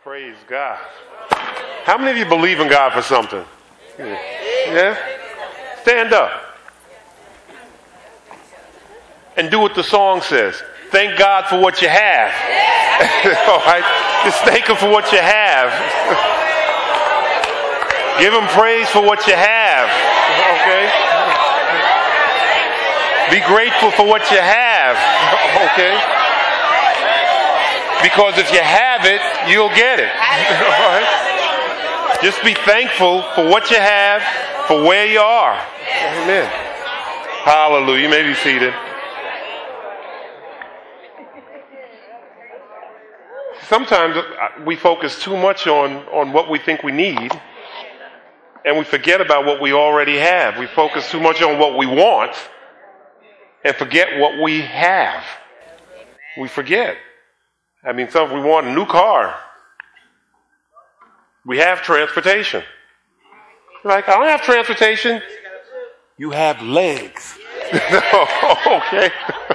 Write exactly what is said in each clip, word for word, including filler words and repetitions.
Praise God. How many of you believe in God for something? Yeah? Stand up. And do what the song says. Thank God for what you have. All right? Just thank Him for what you have. Give Him praise for what you have. Okay? Be grateful for what you have. Okay? Because if you have it, you'll get it. All right? Just be thankful for what you have, for where you are. Amen. Hallelujah. You may be seated. Sometimes we focus too much on, on what we think we need, and we forget about what we already have. We focus too much on what we want and forget what we have. We forget. I mean, some we want a new car. We have transportation. Like, I don't have transportation. You have legs. Okay.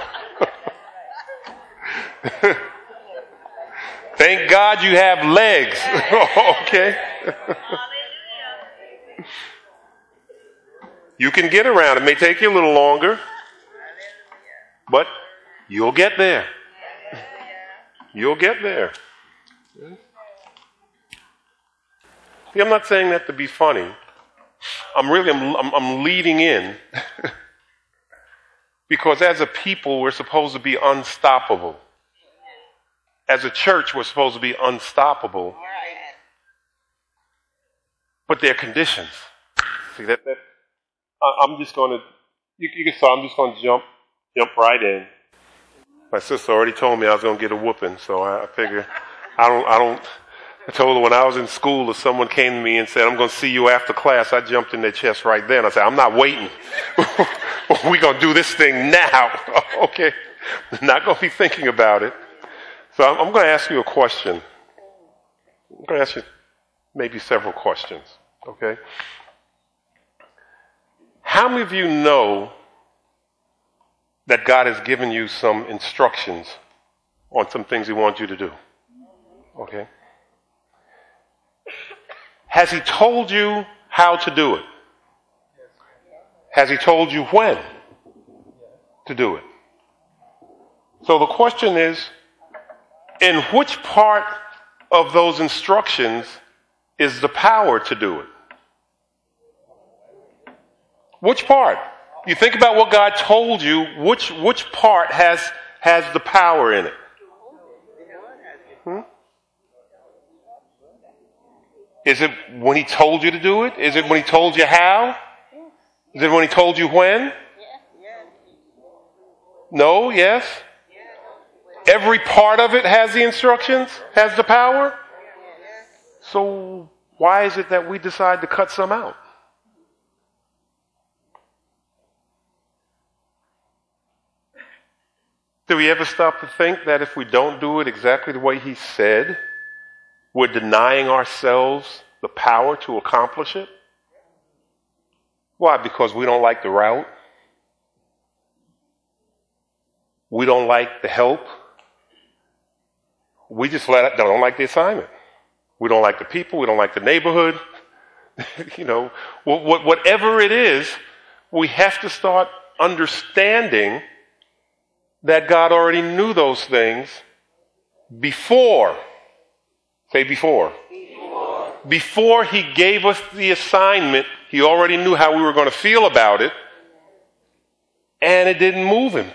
Thank God you have legs. Okay. You can get around. It may take you a little longer, but you'll get there. You'll get there. See, I'm not saying that to be funny. I'm really, I'm, I'm, I'm leading in because as a people, we're supposed to be unstoppable. As a church, we're supposed to be unstoppable. But there are conditions. See, that, that I'm just going to, you, you can saw, I'm just going to jump, jump right in. My sister already told me I was going to get a whooping, so I, I figure I don't, I don't, I told her when I was in school, if someone came to me and said, I'm going to see you after class, I jumped in their chest right then. I said, I'm not waiting. We're going to do this thing now. Okay. Not going to be thinking about it. So I'm, I'm going to ask you a question. I'm going to ask you maybe several questions. Okay. How many of you know that God has given you some instructions on some things He wants you to do? Okay. Has He told you how to do it? Has He told you when to do it? So the question is, in which part of those instructions is the power to do it? Which part? You think about what God told you, which which part has has the power in it? Hmm? Is it when He told you to do it? Is it when He told you how? Is it when He told you when? No, yes? Every part of it has the instructions, has the power? So why is it that we decide to cut some out? Do we ever stop to think that if we don't do it exactly the way He said, we're denying ourselves the power to accomplish it? Why? Because we don't like the route. We don't like the help. We just let, don't like the assignment. We don't like the people. We don't like the neighborhood. You know, whatever it is, we have to start understanding that God already knew those things before. Say before. Before. Before He gave us the assignment, He already knew how we were going to feel about it, and it didn't move Him.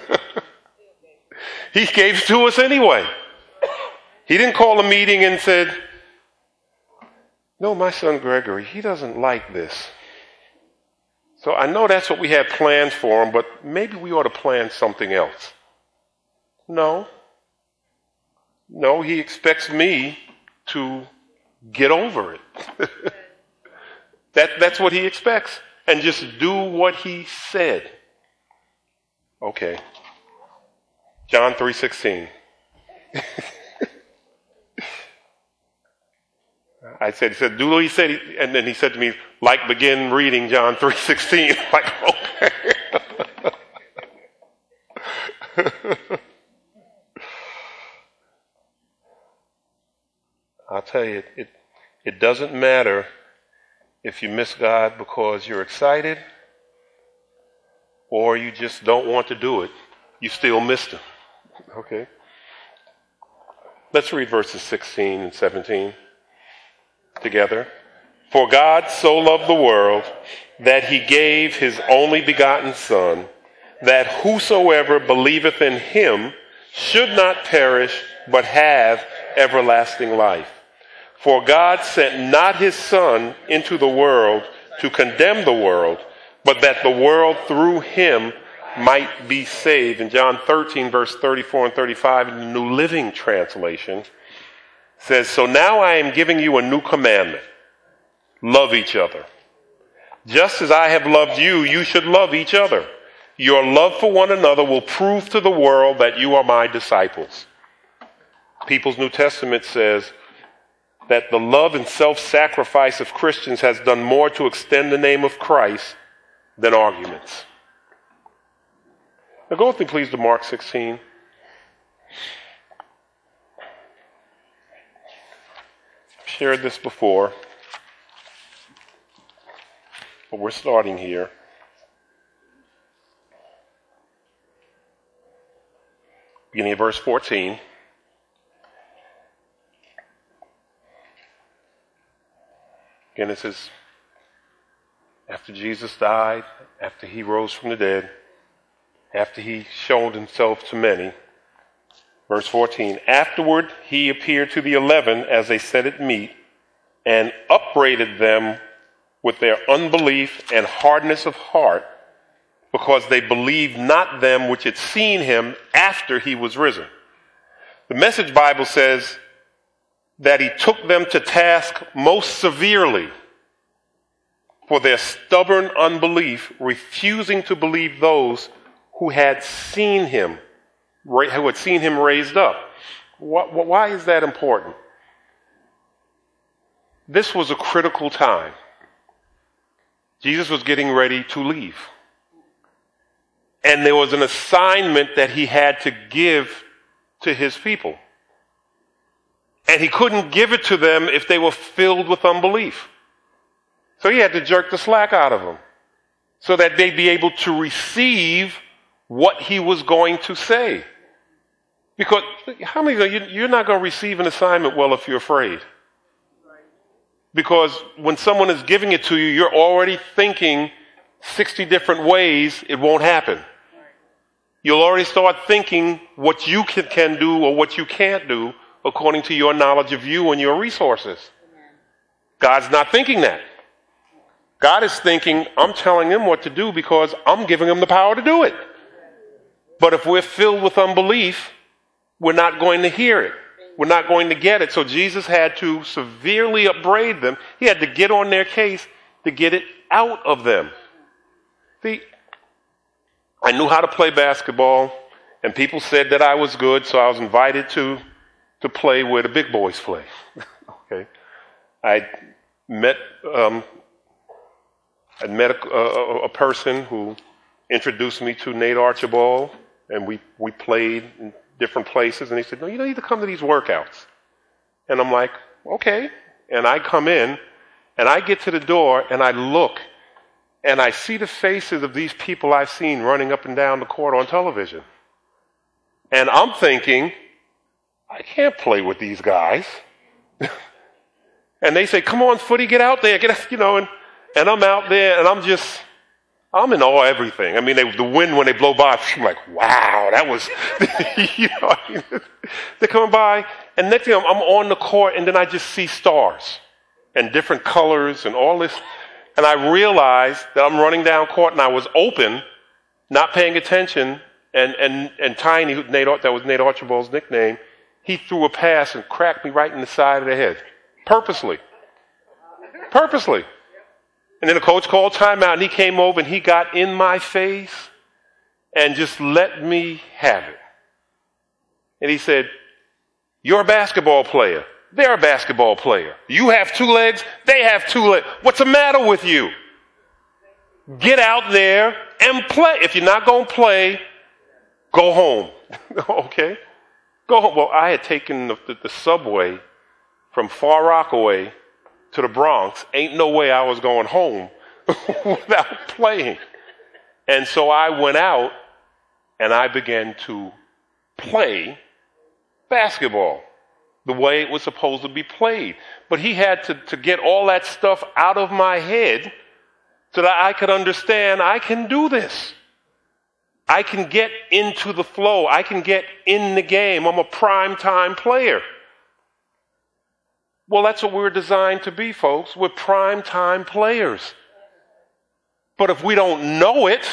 He gave it to us anyway. He didn't call a meeting and said, no, my son Gregory, he doesn't like this. So I know that's what we had planned for him, but maybe we ought to plan something else. No. No, He expects me to get over it. that, that's what He expects. And just do what He said. Okay. John three sixteen. I said, he said, do what He said. And then He said to me, like, begin reading John three sixteen. Like, okay. I'll tell you, it, it doesn't matter if you miss God because you're excited or you just don't want to do it. You still missed him. Okay? Let's read verses sixteen and seventeen together. For God so loved the world that he gave his only begotten Son, that whosoever believeth in him should not perish, but have everlasting life. For God sent not his Son into the world to condemn the world, but that the world through him might be saved. In John thirteen, verse thirty-four and thirty-five, in the New Living Translation, says, so now I am giving you a new commandment. Love each other. Just as I have loved you, you should love each other. Your love for one another will prove to the world that you are my disciples. People's New Testament says that the love and self-sacrifice of Christians has done more to extend the name of Christ than arguments. Now go with me, please, to Mark sixteen. I've shared this before, but we're starting here. Beginning of verse fourteen. Again, it says, after Jesus died, after he rose from the dead, after he showed himself to many, verse fourteen, afterward he appeared to the eleven as they sat at meat and upbraided them with their unbelief and hardness of heart, because they believed not them which had seen him after he was risen. The Message Bible says that he took them to task most severely for their stubborn unbelief, refusing to believe those who had seen him, who had seen him raised up. Why is that important? This was a critical time. Jesus was getting ready to leave. And there was an assignment that he had to give to his people. And he couldn't give it to them if they were filled with unbelief. So he had to jerk the slack out of them so that they'd be able to receive what he was going to say. Because how many of you, you're not going to receive an assignment well if you're afraid? Because when someone is giving it to you, you're already thinking sixty different ways it won't happen. You'll already start thinking what you can, can do or what you can't do according to your knowledge of you and your resources. God's not thinking that. God is thinking, I'm telling him what to do because I'm giving him the power to do it. But if we're filled with unbelief, we're not going to hear it. We're not going to get it. So Jesus had to severely upbraid them. He had to get on their case to get it out of them. See, I knew how to play basketball, and people said that I was good, so I was invited to, to play where the big boys play. Okay, I met um, I met a, a, a person who introduced me to Nate Archibald, and we, we played in different places, and he said, no, you don't need to come to these workouts. And I'm like, okay. And I come in, and I get to the door, and I look, and I see the faces of these people I've seen running up and down the court on television. And I'm thinking, I can't play with these guys. And they say, come on, Footy, get out there. Get, you know, and, and I'm out there, and I'm just, I'm in awe of everything. I mean, they, the wind, when they blow by, I'm like, wow, that was, you know, I mean, they're coming by, and next thing I'm, I'm on the court, and then I just see stars and different colors and all this. And I realized that I'm running down court, and I was open, not paying attention, and, and, and Tiny, Nate, that was Nate Archibald's nickname, he threw a pass and cracked me right in the side of the head. Purposely. Purposely. And then the coach called timeout, and he came over, and he got in my face and just let me have it. And he said, you're a basketball player. They're a basketball player. You have two legs. They have two legs. What's the matter with you? Get out there and play. If you're not going to play, go home. Okay? Go home. Well, I had taken the, the, the subway from Far Rockaway to the Bronx. Ain't no way I was going home without playing. And so I went out and I began to play basketball the way it was supposed to be played. But he had to, to get all that stuff out of my head so that I could understand I can do this. I can get into the flow. I can get in the game. I'm a prime time player. Well, that's what we're designed to be, folks. We're prime time players. But if we don't know it,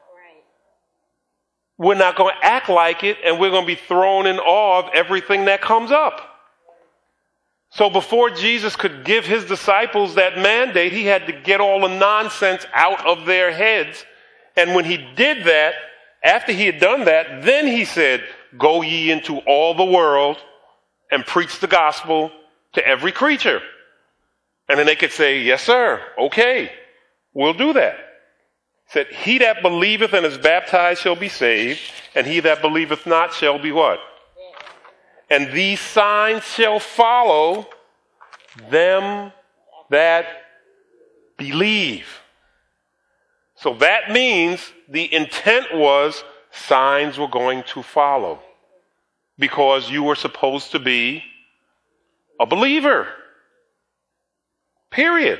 we're not going to act like it, and we're going to be thrown in awe of everything that comes up. So before Jesus could give his disciples that mandate, he had to get all the nonsense out of their heads. And when he did that, after he had done that, then he said, go ye into all the world and preach the gospel to every creature. And then they could say, yes, sir, okay, we'll do that. He said, he that believeth and is baptized shall be saved, and he that believeth not shall be what? And these signs shall follow them that believe. So that means the intent was signs were going to follow because you were supposed to be a believer. Period.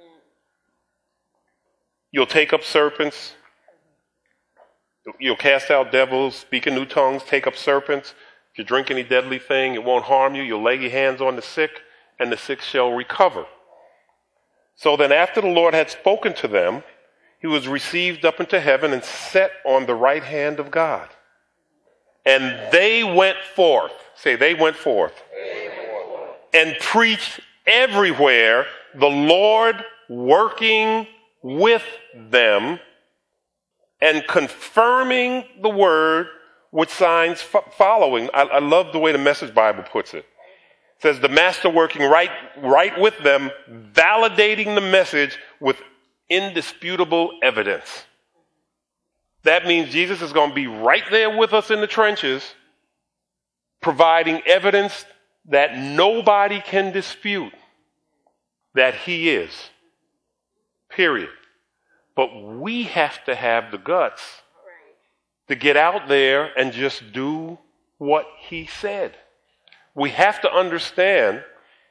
You'll take up serpents. You'll cast out devils, speak in new tongues, take up serpents. If you drink any deadly thing, it won't harm you. You'll lay your hands on the sick, and the sick shall recover. So then after the Lord had spoken to them, he was received up into heaven and set on the right hand of God. And they went forth. Say, they went forth. They went forth. And preached everywhere, the Lord working with them and confirming the word with signs f- following. I, I love the way the Message Bible puts it. It says the master working right, right with them, validating the message with indisputable evidence. That means Jesus is going to be right there with us in the trenches, providing evidence that nobody can dispute that he is. Period. But we have to have the guts to get out there and just do what he said. We have to understand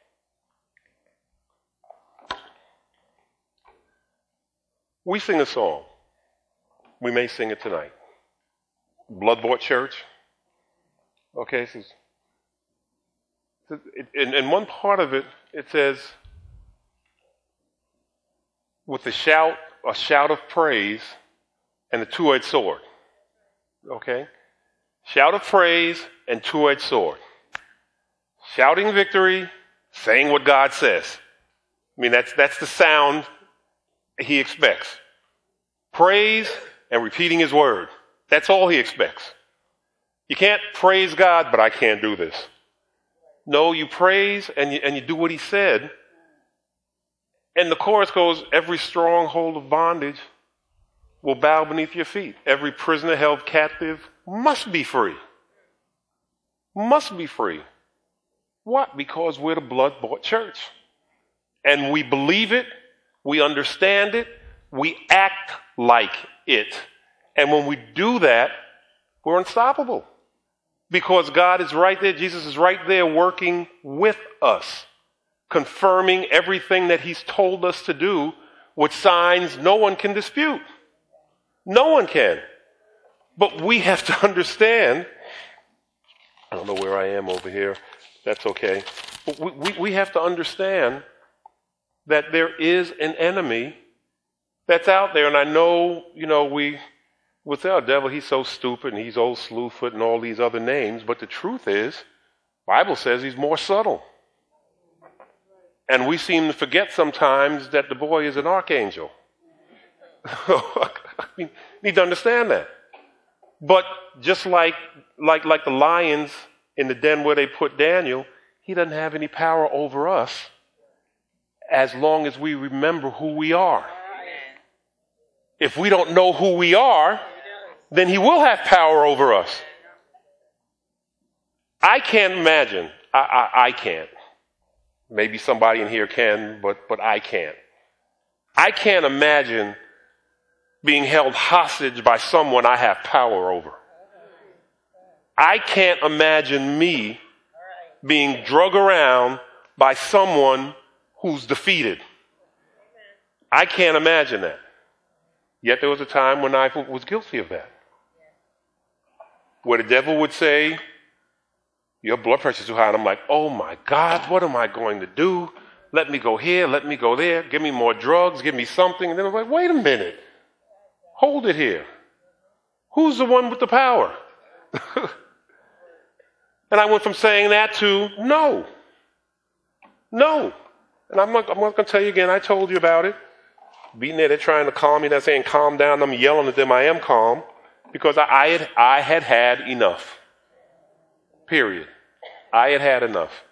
we sing a song. We may sing it tonight. Blood-bought church. Okay, so in, in one part of it, it says, with a shout, a shout of praise and a two-edged sword. Okay? Shout of praise and two-edged sword. Shouting victory, saying what God says. I mean, that's, that's the sound he expects. Praise and repeating his word. That's all he expects. You can't praise God, but I can't do this. No, you praise and you, and you do what he said. And the chorus goes, every stronghold of bondage will bow beneath your feet. Every prisoner held captive must be free. Must be free. What? Because we're the blood-bought church. And we believe it, we understand it, we act like it. And when we do that, we're unstoppable. Because God is right there, Jesus is right there working with us, confirming everything that he's told us to do with signs no one can dispute. No one can. But we have to understand, I don't know where I am over here, that's okay. But we, we, we have to understand that there is an enemy that's out there. And I know, you know, we would say, oh, devil, he's so stupid and he's old Slewfoot and all these other names. But the truth is, Bible says he's more subtle. And we seem to forget sometimes that the boy is an archangel. I mean, you need to understand that. But just like, like, like the lions in the den where they put Daniel, he doesn't have any power over us as long as we remember who we are. If we don't know who we are, then he will have power over us. I can't imagine. I, I, I can't. Maybe somebody in here can, but, but I can't. I can't imagine being held hostage by someone I have power over. I can't imagine me being drug around by someone who's defeated. I can't imagine that. Yet there was a time when I was guilty of that. Where the devil would say, your blood pressure's too high. And I'm like, oh my God, what am I going to do? Let me go here, let me go there, give me more drugs, give me something. And then I'm like, wait a minute. Hold it here. Who's the one with the power? And I went from saying that to no. No. And I'm not, I'm not going to tell you again, I told you about it. Being there, they're trying to calm me. They're saying calm down. I'm yelling at them. I am calm because I, I, had, I had had enough. Period. I had had enough.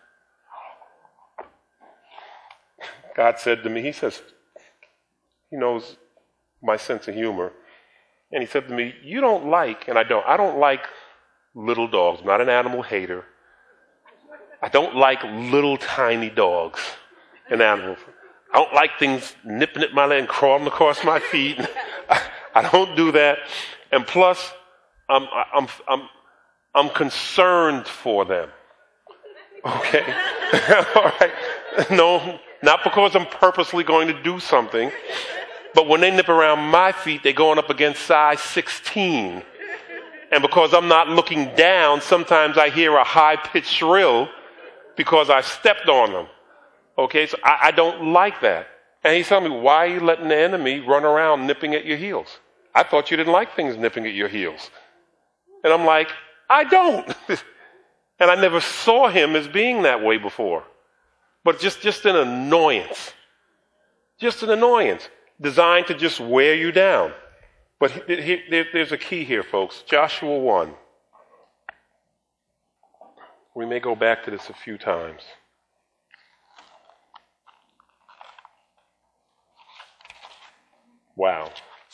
God said to me, he says, he knows my sense of humor. And he said to me, you don't like, and I don't, I don't like little dogs. I'm not an animal hater. I don't like little tiny dogs and animals. I don't like things nipping at my leg and crawling across my feet. I, I don't do that. And plus, I'm, I'm, I'm, I'm concerned for them. Okay? All right? No, not because I'm purposely going to do something, but when they nip around my feet, they're going up against size sixteen. And because I'm not looking down, sometimes I hear a high-pitched shrill because I stepped on them. Okay, so I, I don't like that. And he's telling me, why are you letting the enemy run around nipping at your heels? I thought you didn't like things nipping at your heels. And I'm like, I don't. And I never saw him as being that way before. But just, just an annoyance. Just an annoyance designed to just wear you down. But he, he, there's a key here, folks. Joshua one. We may go back to this a few times. Wow.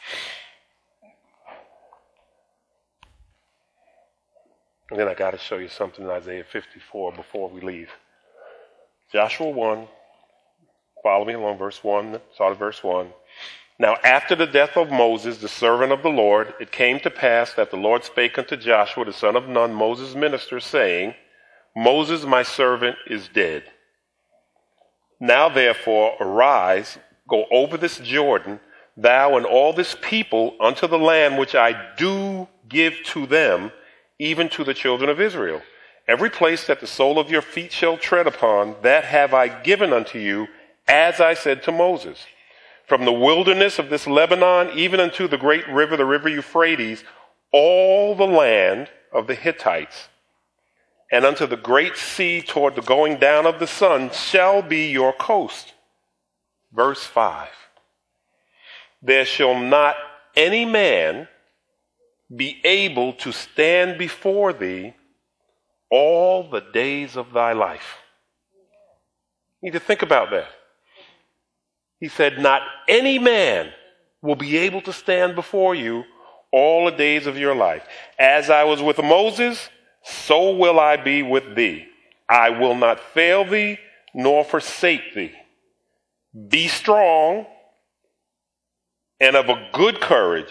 And then I got to show you something in Isaiah fifty-four before we leave. Joshua one, follow me along, verse one, start at verse one. Now after the death of Moses, the servant of the Lord, it came to pass that the Lord spake unto Joshua, the son of Nun, Moses' minister, saying, Moses, my servant, is dead. Now therefore arise, go over this Jordan, thou and all this people, unto the land which I do give to them, even to the children of Israel. Every place that the sole of your feet shall tread upon, that have I given unto you, as I said to Moses. From the wilderness of this Lebanon, even unto the great river, the river Euphrates, all the land of the Hittites, and unto the great sea toward the going down of the sun, shall be your coast. Verse five. There shall not any man be able to stand before thee all the days of thy life. You need to think about that. He said, not any man will be able to stand before you all the days of your life. As I was with Moses, so will I be with thee. I will not fail thee, nor forsake thee. Be strong and of a good courage,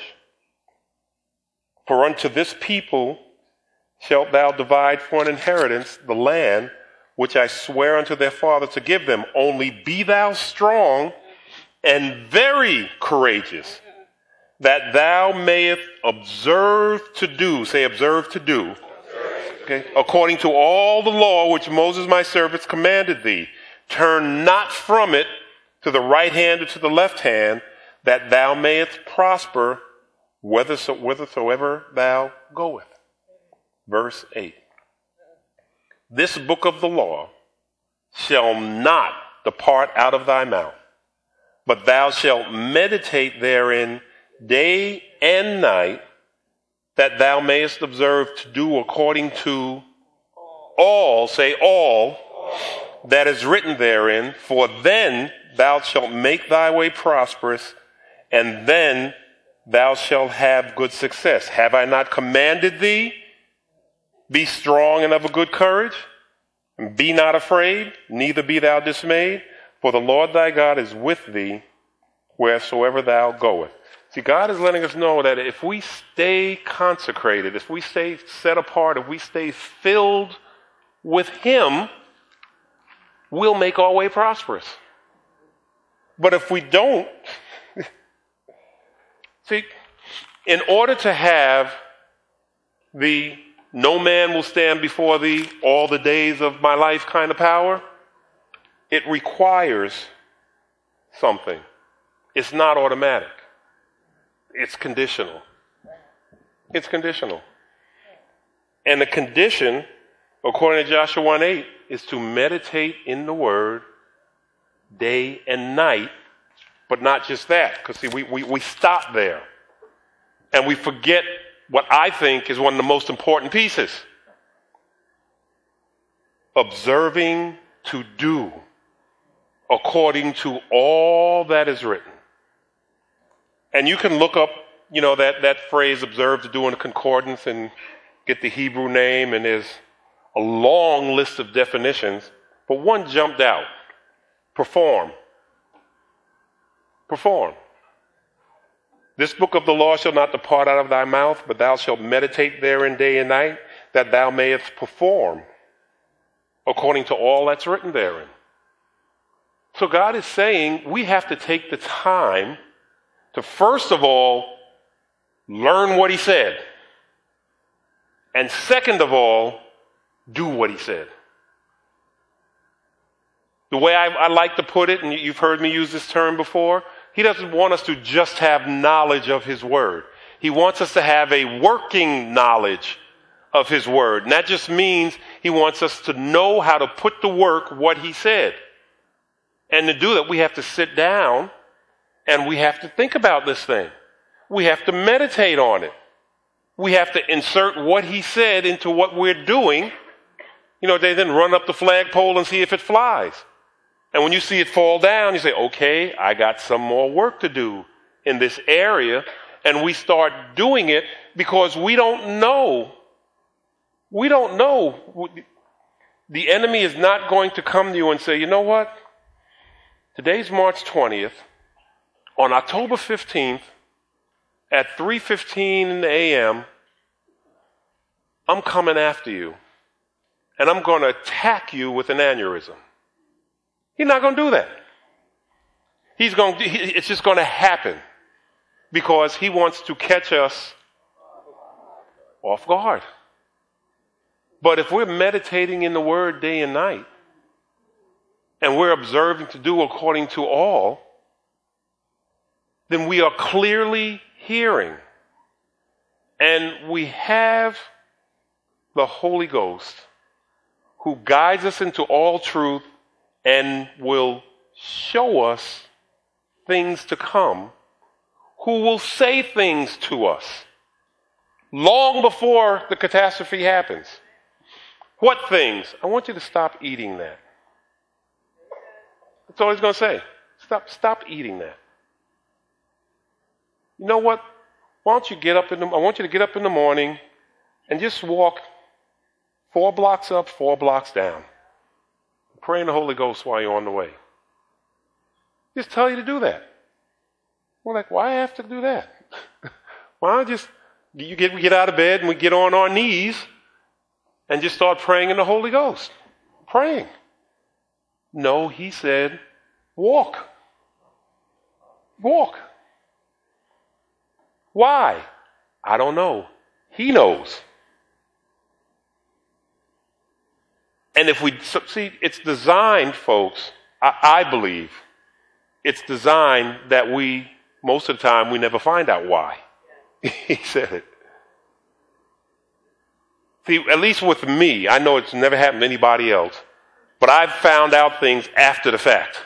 for unto this people shalt thou divide for an inheritance the land which I swear unto their father to give them. Only be thou strong and very courageous, that thou mayest observe to do, say observe to do, okay, according to all the law which Moses my servant commanded thee. Turn not from it to the right hand or to the left hand, that thou mayest prosper whithersoever thou goest. Verse eight. This book of the law shall not depart out of thy mouth, but thou shalt meditate therein day and night, that thou mayest observe to do according to all, say all, that is written therein, for then thou shalt make thy way prosperous, and then thou shalt have good success. Have I not commanded thee? Be strong and of a good courage. Be not afraid, neither be thou dismayed, for the Lord thy God is with thee wheresoever thou goest. See, God is letting us know that if we stay consecrated, if we stay set apart, if we stay filled with Him, we'll make our way prosperous. But if we don't, see, in order to have the no man will stand before thee all the days of my life kind of power, it requires something. It's not automatic. It's conditional. It's conditional. And the condition, according to Joshua one eight, is to meditate in the Word day and night, but not just that, because see, we, we, we stop there. And we forget what I think is one of the most important pieces. Observing to do according to all that is written. And you can look up, you know, that, that phrase, observe to do in a concordance, and get the Hebrew name, and there's a long list of definitions, but one jumped out. Perform. Perform. This book of the law shall not depart out of thy mouth, but thou shalt meditate therein day and night, that thou mayest perform according to all that's written therein. So God is saying we have to take the time to, first of all, learn what He said. And second of all, do what He said. The way I, I like to put it, and you've heard me use this term before, He doesn't want us to just have knowledge of His Word. He wants us to have a working knowledge of His Word. And that just means He wants us to know how to put to work what He said. And to do that, we have to sit down and we have to think about this thing. We have to meditate on it. We have to insert what He said into what we're doing. You know, they then run up the flagpole and see if it flies. And when you see it fall down, you say, okay, I got some more work to do in this area. And we start doing it because we don't know. We don't know. The enemy is not going to come to you and say, you know what? Today's March twentieth. On October fifteenth, at three fifteen in the a m, I'm coming after you. And I'm going to attack you with an aneurysm. He's not going to do that. He's going. He, it's just going to happen because He wants to catch us off guard. But if we're meditating in the Word day and night, and we're observing to do according to all, then we are clearly hearing, and we have the Holy Ghost who guides us into all truth and will show us things to come, who will say things to us long before the catastrophe happens. What things? I want you to stop eating that. That's all He's going to say. Stop, stop eating that. You know what? Why don't you get up in the, I want you to get up in the morning and just walk four blocks up, four blocks down. Pray in the Holy Ghost while you're on the way. Just tell you to do that. We're like, why I have to do that? Why don't just you get we get out of bed and we get on our knees and just start praying in the Holy Ghost? Praying. No, He said, walk. Walk. Why? I don't know. He knows. And if we, see, it's designed, folks, I, I believe, it's designed that we, most of the time, we never find out why. He said it. See, at least with me, I know it's never happened to anybody else, but I've found out things after the fact.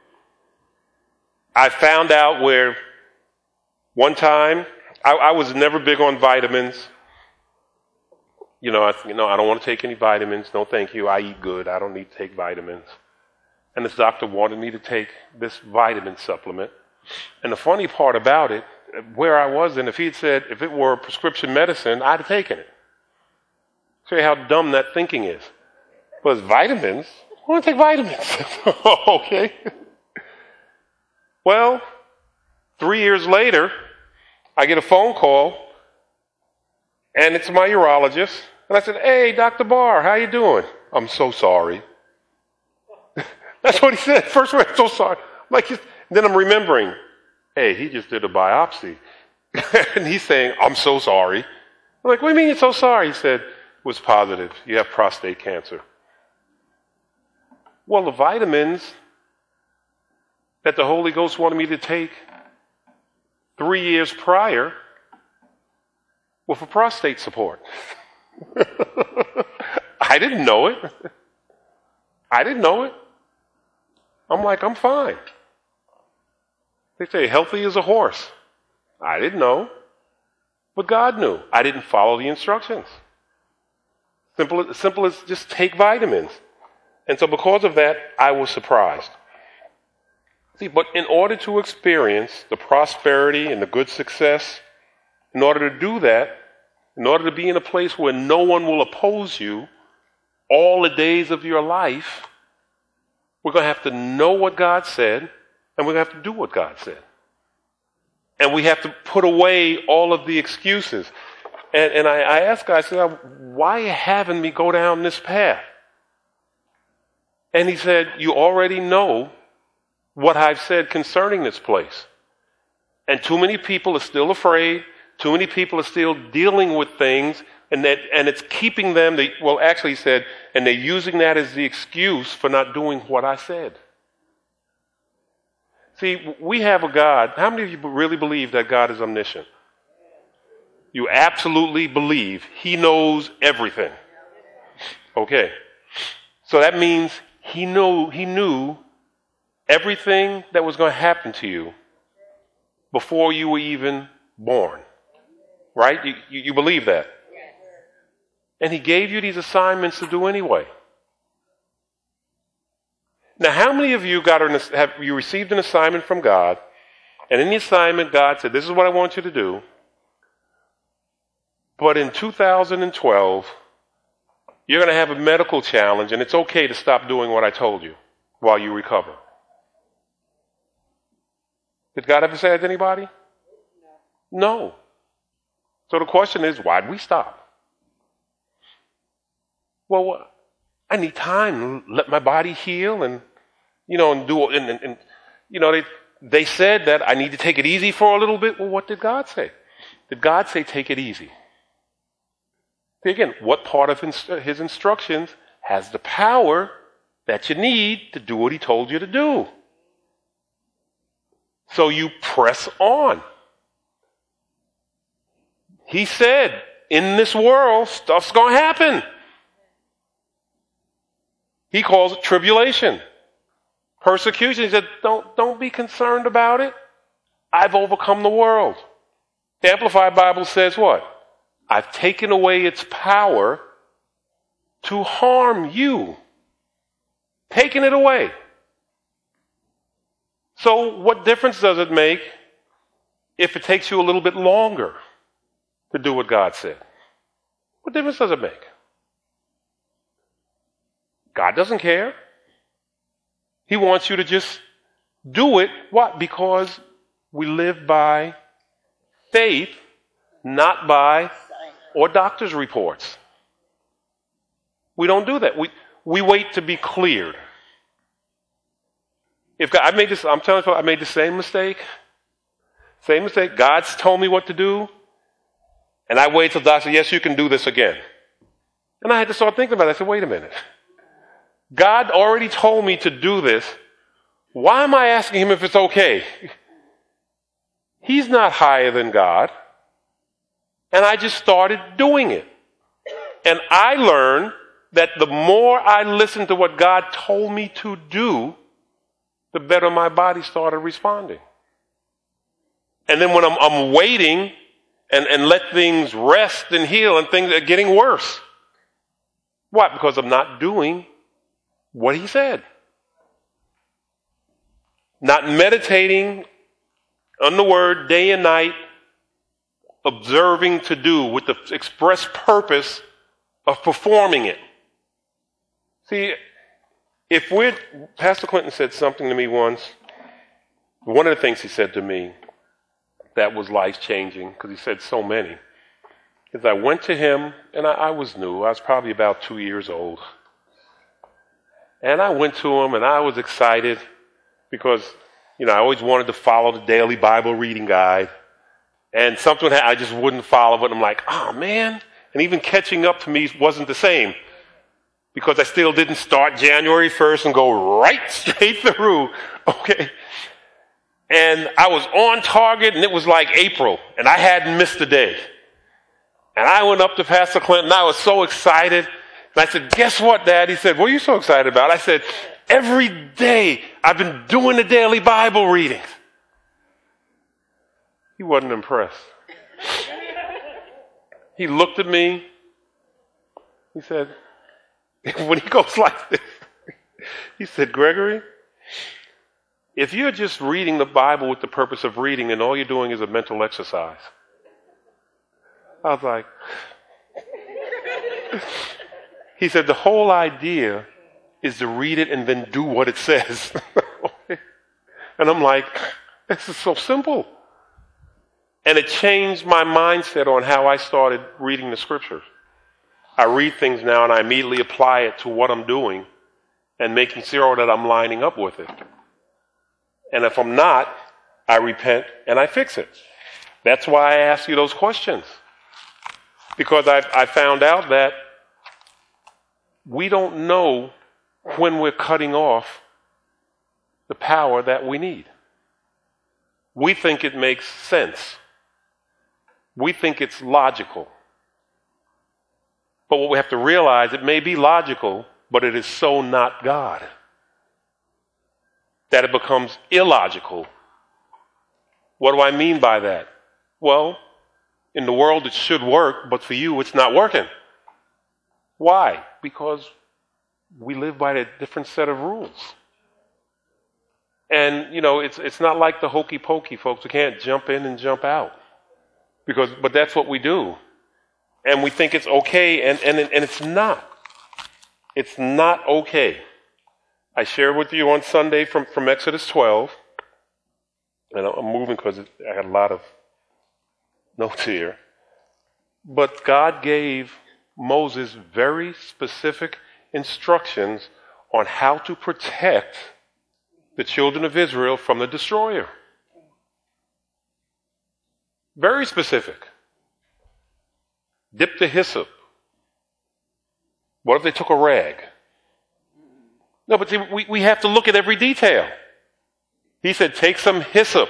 I found out where one time, I, I was never big on vitamins. You know, I, you know, I don't want to take any vitamins. No, thank you. I eat good. I don't need to take vitamins. And this doctor wanted me to take this vitamin supplement. And the funny part about it, where I was, and if he'd said, if it were prescription medicine, I'd have taken it. Show you how dumb that thinking is. But it's vitamins. I want to take vitamins. Okay. Well, three years later, I get a phone call, and it's my urologist. And I said, hey, Doctor Barr, how you doing? I'm so sorry. That's what he said. First word, I'm so sorry. I'm like, then I'm remembering, hey, he just did a biopsy. And he's saying, I'm so sorry. I'm like, what do you mean you're so sorry? He said, it was positive. You have prostate cancer. Well, the vitamins that the Holy Ghost wanted me to take three years prior were for prostate support. I didn't know it. I didn't know it. I'm like, I'm fine. They say healthy as a horse. I didn't know. But God knew. I didn't follow the instructions. Simple, simple as just take vitamins. And so because of that, I was surprised. See, but in order to experience the prosperity and the good success, in order to do that, in order to be in a place where no one will oppose you all the days of your life, we're going to have to know what God said, and we're going to have to do what God said. And we have to put away all of the excuses. And, and I, I asked God, I said, why are you having me go down this path? And he said, you already know what I've said concerning this place. And too many people are still afraid. Too many people are still dealing with things, and that, and it's keeping them, they, well, actually he said, and they're using that as the excuse for not doing what I said. See, we have a God. How many of you really believe that God is omniscient? You absolutely believe He knows everything. Okay. So that means He knew, He knew everything that was going to happen to you before you were even born. Right? You, you, you believe that? And He gave you these assignments to do anyway. Now, how many of you got an, have you received an assignment from God, and in the assignment, God said, this is what I want you to do, but in two thousand twelve, you're going to have a medical challenge, and it's okay to stop doing what I told you while you recover. Did God ever say that to anybody? No. So the question is, why'd we stop? Well, I need time to let my body heal and, you know, and do, and, and, and you know, they, they said that I need to take it easy for a little bit. Well, what did God say? Did God say take it easy? See, again, what part of His instructions has the power that you need to do what He told you to do? So you press on. He said, in this world, stuff's going to happen. He calls it tribulation, persecution. He said, don't, don't be concerned about it. I've overcome the world. The Amplified Bible says what? I've taken away its power to harm you. Taken it away. So what difference does it make if it takes you a little bit longer to do what God said? What difference does it make? God doesn't care. He wants you to just do it. What? Because we live by faith, not by or doctor's reports. We don't do that. We we wait to be cleared. If God, I made this, I'm telling you, I made the same mistake. Same mistake. God's told me what to do, and I wait till the doctor said, yes, you can do this again. And I had to start thinking about it. I said, wait a minute. God already told me to do this. Why am I asking Him if it's okay? He's not higher than God. And I just started doing it. And I learned that the more I listened to what God told me to do, the better my body started responding. And then when I'm, I'm waiting and, and let things rest and heal, and things are getting worse. What? Because I'm not doing what He said. Not meditating on the Word day and night, observing to do with the express purpose of performing it. See, if we're, Pastor Clinton said something to me once. One of the things he said to me that was life-changing, because he said so many, is I went to him, and I, I was new. I was probably about two years old. And I went to him, and I was excited because, you know, I always wanted to follow the daily Bible reading guide. And something I just wouldn't follow it. I'm like, oh, man. And even catching up to me wasn't the same because I still didn't start January first and go right straight through. Okay. And I was on target, and it was like April, and I hadn't missed a day. And I went up to Pastor Clinton, and I was so excited. And I said, guess what, Dad? He said, what are you so excited about? I said, every day I've been doing the daily Bible readings. He wasn't impressed. He looked at me. He said, when he goes like this, he said, Gregory, if you're just reading the Bible with the purpose of reading and all you're doing is a mental exercise. I was like, he said, the whole idea is to read it and then do what it says. And I'm like, this is so simple. And it changed my mindset on how I started reading the scriptures. I read things now and I immediately apply it to what I'm doing and making sure that I'm lining up with it. And if I'm not, I repent and I fix it. That's why I ask you those questions. Because I, I found out that we don't know when we're cutting off the power that we need. We think it makes sense. We think it's logical. But what we have to realize, it may be logical, but it is so not God, that it becomes illogical. What do I mean by that? Well, in the world it should work, but for you it's not working. Why? Because we live by a different set of rules. And, you know, it's it's not like the hokey pokey, folks. We can't jump in and jump out. Because, but that's what we do. And we think it's okay, and, and, and it's not. It's not okay. I shared with you on Sunday from, from Exodus twelve, and I'm moving because I had a lot of notes here. But God gave Moses very specific instructions on how to protect the children of Israel from the destroyer. Very specific. Dip the hyssop. What if they took a rag? No, but see, we, we have to look at every detail. He said, take some hyssop.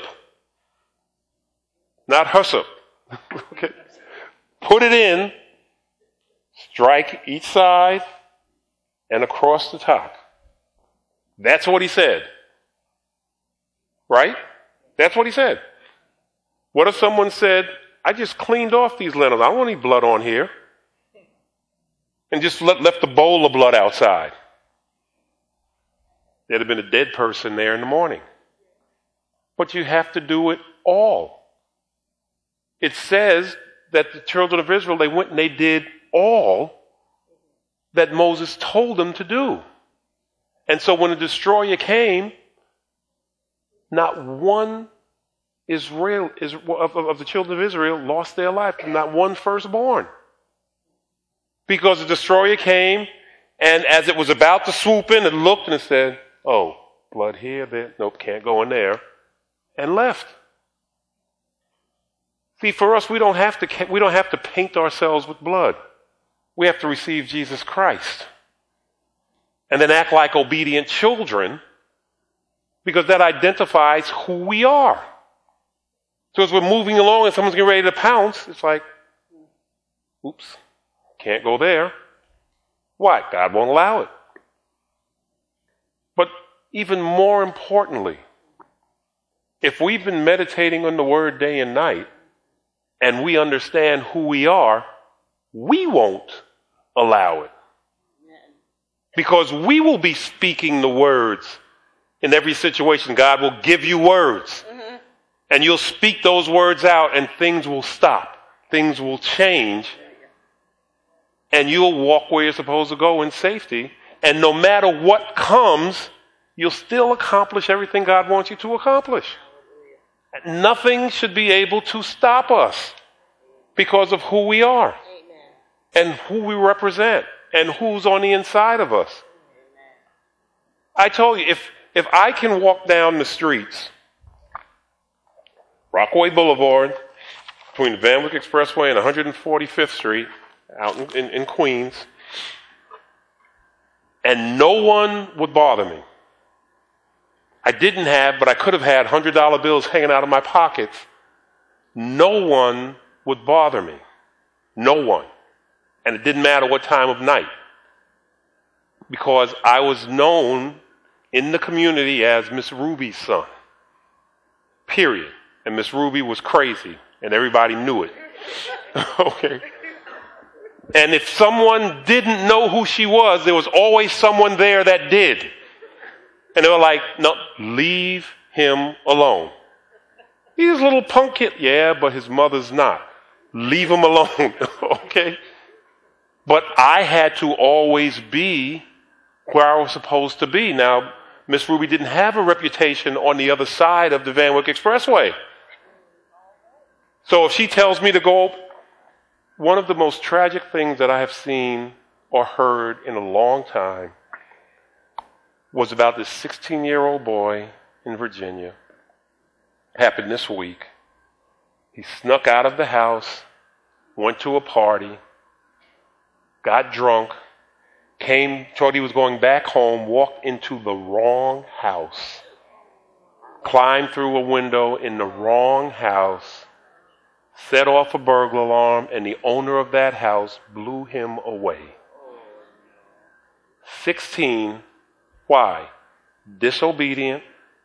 Not hyssop. Okay. Put it in, strike each side, and across the top. That's what he said. Right? That's what he said. What if someone said, I just cleaned off these lentils. I don't want any blood on here. And just let, left the bowl of blood outside. There'd have been a dead person there in the morning. But you have to do it all. It says that the children of Israel, they went and they did all that Moses told them to do. And so when the destroyer came, not one Israel is, of, of the children of Israel lost their life. Not one firstborn. Because the destroyer came, and as it was about to swoop in, it looked and it said, oh, blood here, there, nope, can't go in there, and left. See, for us, we don't have to, we don't have to paint ourselves with blood. We have to receive Jesus Christ. And then act like obedient children, because that identifies who we are. So as we're moving along and someone's getting ready to pounce, it's like, oops, can't go there. Why? God won't allow it. But even more importantly, if we've been meditating on the Word day and night, and we understand who we are, we won't allow it. Because we will be speaking the words in every situation. God will give you words. Mm-hmm. And you'll speak those words out and things will stop. Things will change. And you'll walk where you're supposed to go in safety. And no matter what comes, you'll still accomplish everything God wants you to accomplish. Nothing should be able to stop us because of who we are and who we represent and who's on the inside of us. I told you, if, if I can walk down the streets, Rockaway Boulevard, between the Van Wyck Expressway and one hundred forty-fifth Street, out in, in, in Queens, and no one would bother me. I didn't have, but I could have had one hundred dollar bills hanging out of my pockets. No one would bother me. No one. And it didn't matter what time of night. Because I was known in the community as Miss Ruby's son. Period. And Miss Ruby was crazy, and everybody knew it. Okay? And if someone didn't know who she was, there was always someone there that did. And they were like, no, leave him alone. He's a little punk kid. Yeah, but his mother's not. Leave him alone. Okay? But I had to always be where I was supposed to be. Now, Miss Ruby didn't have a reputation on the other side of the Van Wyck Expressway. So if she tells me to go, one of the most tragic things that I have seen or heard in a long time was about this sixteen-year-old boy in Virginia. Happened this week. He snuck out of the house, went to a party, got drunk, came, thought he was going back home, walked into the wrong house, climbed through a window in the wrong house, set off a burglar alarm, and the owner of that house blew him away. sixteen. Why? Disobedient.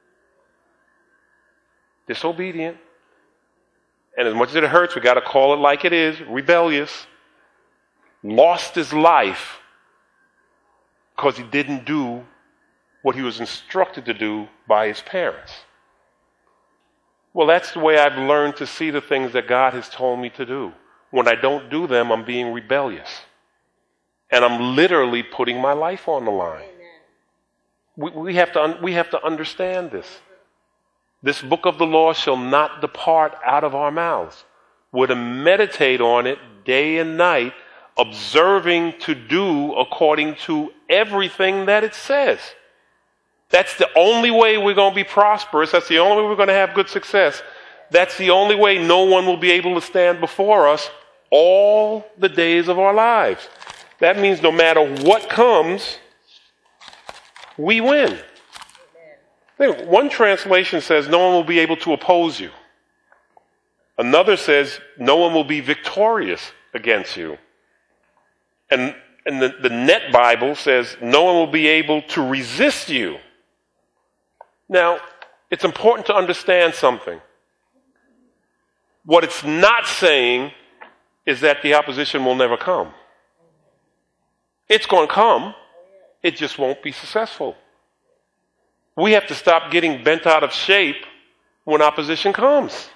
Disobedient. And as much as it hurts, we got to call it like it is. Rebellious. Lost his life because he didn't do what he was instructed to do by his parents. Well, that's the way I've learned to see the things that God has told me to do. When I don't do them, I'm being rebellious. And I'm literally putting my life on the line. We, we have to un, we have to understand this. This book of the law shall not depart out of our mouths. We're to meditate on it day and night, observing to do according to everything that it says. That's the only way we're going to be prosperous. That's the only way we're going to have good success. That's the only way no one will be able to stand before us all the days of our lives. That means no matter what comes, we win. One translation says no one will be able to oppose you. Another says no one will be victorious against you. And, and the, the Net Bible says no one will be able to resist you. Now, it's important to understand something. What it's not saying is that the opposition will never come. It's going to come. It just won't be successful. We have to stop getting bent out of shape when opposition comes.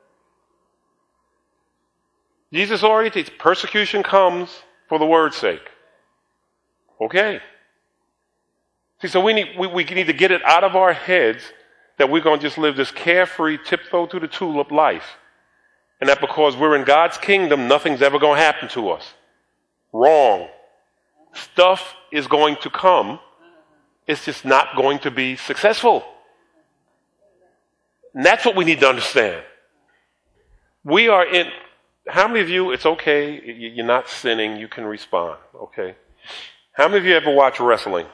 Jesus already teaches persecution comes for the word's sake. Okay. See, so we need, we, we need to get it out of our heads that we're going to just live this carefree, tiptoe through the tulip life. And that because we're in God's kingdom, nothing's ever going to happen to us. Wrong. Stuff is going to come. It's just not going to be successful. And that's what we need to understand. We are in, how many of you, it's okay, you're not sinning, you can respond, okay? How many of you ever watch wrestling?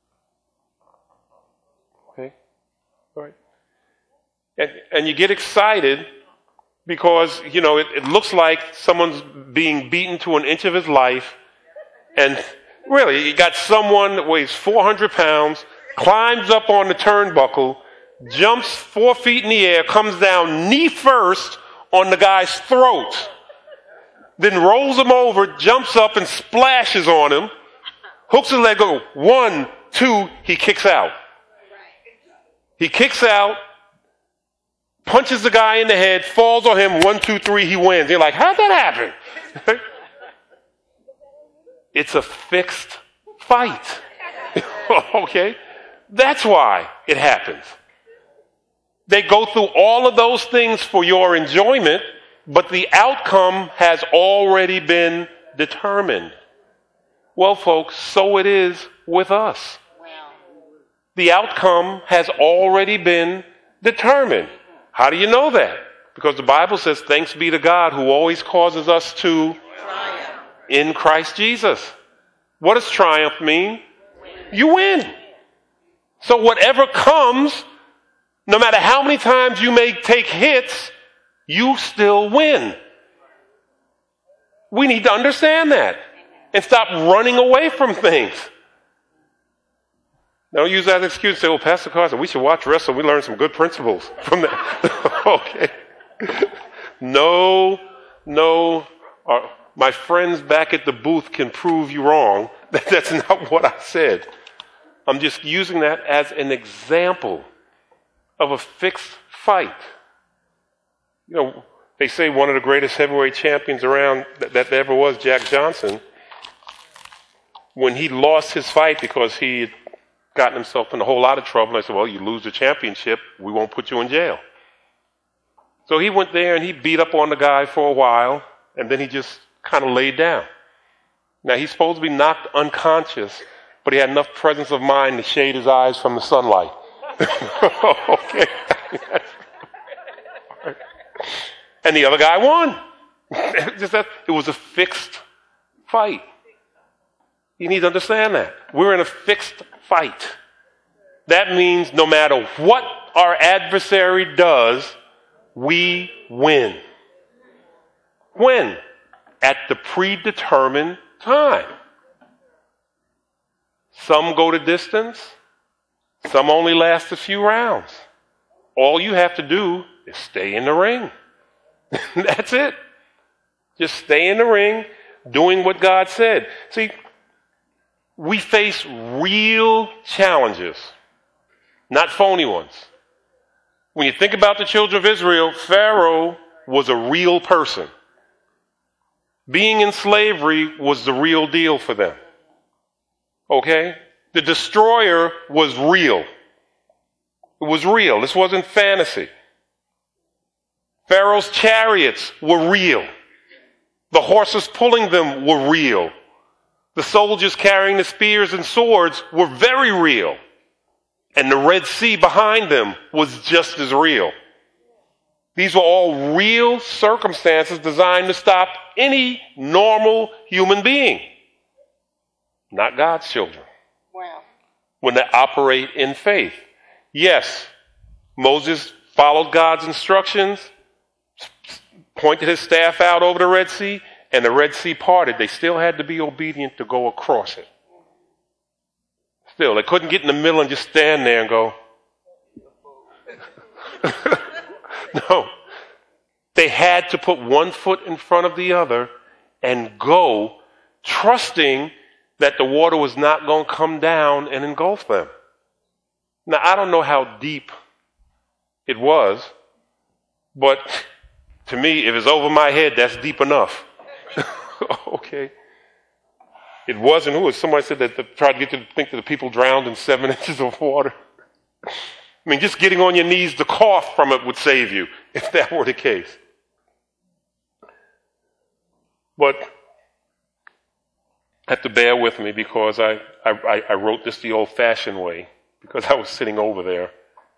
Okay, all right. And, and you get excited because, you know, it, it looks like someone's being beaten to an inch of his life, and really, you got someone that weighs four hundred pounds, climbs up on the turnbuckle, jumps four feet in the air, comes down knee first on the guy's throat, then rolls him over, jumps up and splashes on him, hooks his leg, go one, two, he kicks out. He kicks out, punches the guy in the head, falls on him, one, two, three, he wins. You're like, how'd that happen? It's a fixed fight. Okay? That's why it happens. They go through all of those things for your enjoyment, but the outcome has already been determined. Well, folks, so it is with us. The outcome has already been determined. How do you know that? Because the Bible says, thanks be to God who always causes us to triumph in Christ Jesus. What does triumph mean? You win. So whatever comes, no matter how many times you may take hits, you still win. We need to understand that and stop running away from things. Don't use that as an excuse to say, well, Pastor Carson, we should watch wrestling. We learned some good principles from that. Okay. No, no. Uh, my friends back at the booth can prove you wrong. That's not what I said. I'm just using that as an example of a fixed fight. You know, they say one of the greatest heavyweight champions around that, that there ever was, Jack Johnson, when he lost his fight because he had gotten himself in a whole lot of trouble, I said, well, you lose the championship, we won't put you in jail. So he went there and he beat up on the guy for a while, and then he just kind of laid down. Now, he's supposed to be knocked unconscious, but he had enough presence of mind to shade his eyes from the sunlight. Okay. And the other guy won. Just that, it was a fixed fight. You need to understand that. We're in a fixed fight. That means no matter what our adversary does, we win. When? At the predetermined time. Some go the distance. Some only last a few rounds. All you have to do is stay in the ring. That's it. Just stay in the ring, doing what God said. See, we face real challenges, not phony ones. When you think about the children of Israel, Pharaoh was a real person. Being in slavery was the real deal for them. Okay? The destroyer was real. It was real. This wasn't fantasy. Pharaoh's chariots were real. The horses pulling them were real. The soldiers carrying the spears and swords were very real. And the Red Sea behind them was just as real. These were all real circumstances designed to stop any normal human being. Not God's children. Wow. When they operate in faith. Yes, Moses followed God's instructions, pointed his staff out over the Red Sea, and the Red Sea parted. They still had to be obedient to go across it. Still, they couldn't get in the middle and just stand there and go. No. They had to put one foot in front of the other and go, trusting that the water was not going to come down and engulf them. Now, I don't know how deep it was, but to me, if it's over my head, that's deep enough. Okay. It wasn't who? Somebody said that they tried to get to think that the people drowned in seven inches of water. I mean, just getting on your knees to cough from it would save you, if that were the case. But have to bear with me because I, I, I wrote this the old-fashioned way because I was sitting over there.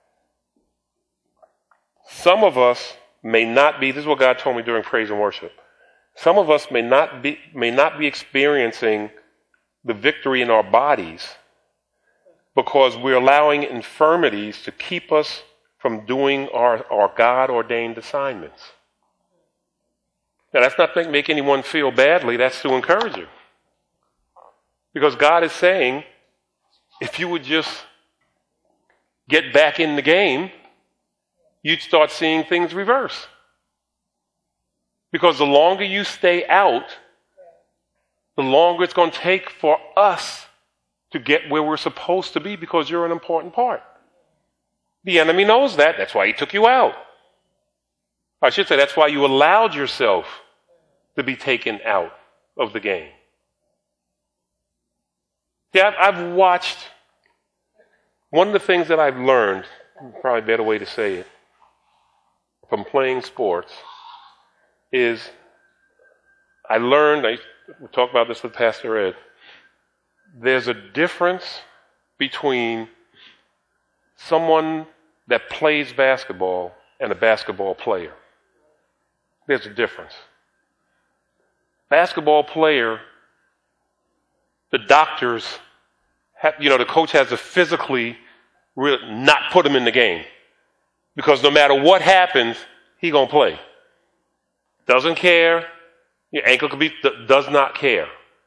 Some of us may not be, this is what God told me during praise and worship. Some of us may not be, may not be experiencing the victory in our bodies because we're allowing infirmities to keep us from doing our, our God-ordained assignments. Now, that's not to make anyone feel badly. That's to encourage you. Because God is saying, if you would just get back in the game, you'd start seeing things reverse. Because the longer you stay out, the longer it's going to take for us to get where we're supposed to be because you're an important part. The enemy knows that. That's why he took you out. I should say that's why you allowed yourself to be taken out of the game. Yeah, I've, I've watched One of the things that I've learned, probably a better way to say it, from playing sports is I learned, I we talked about this with Pastor Ed, there's a difference between someone that plays basketball and a basketball player. There's a difference. Basketball player, the doctors, have, you know, the coach has to physically really not put him in the game. Because no matter what happens, he gonna play. Doesn't care. Your ankle could be, does not care.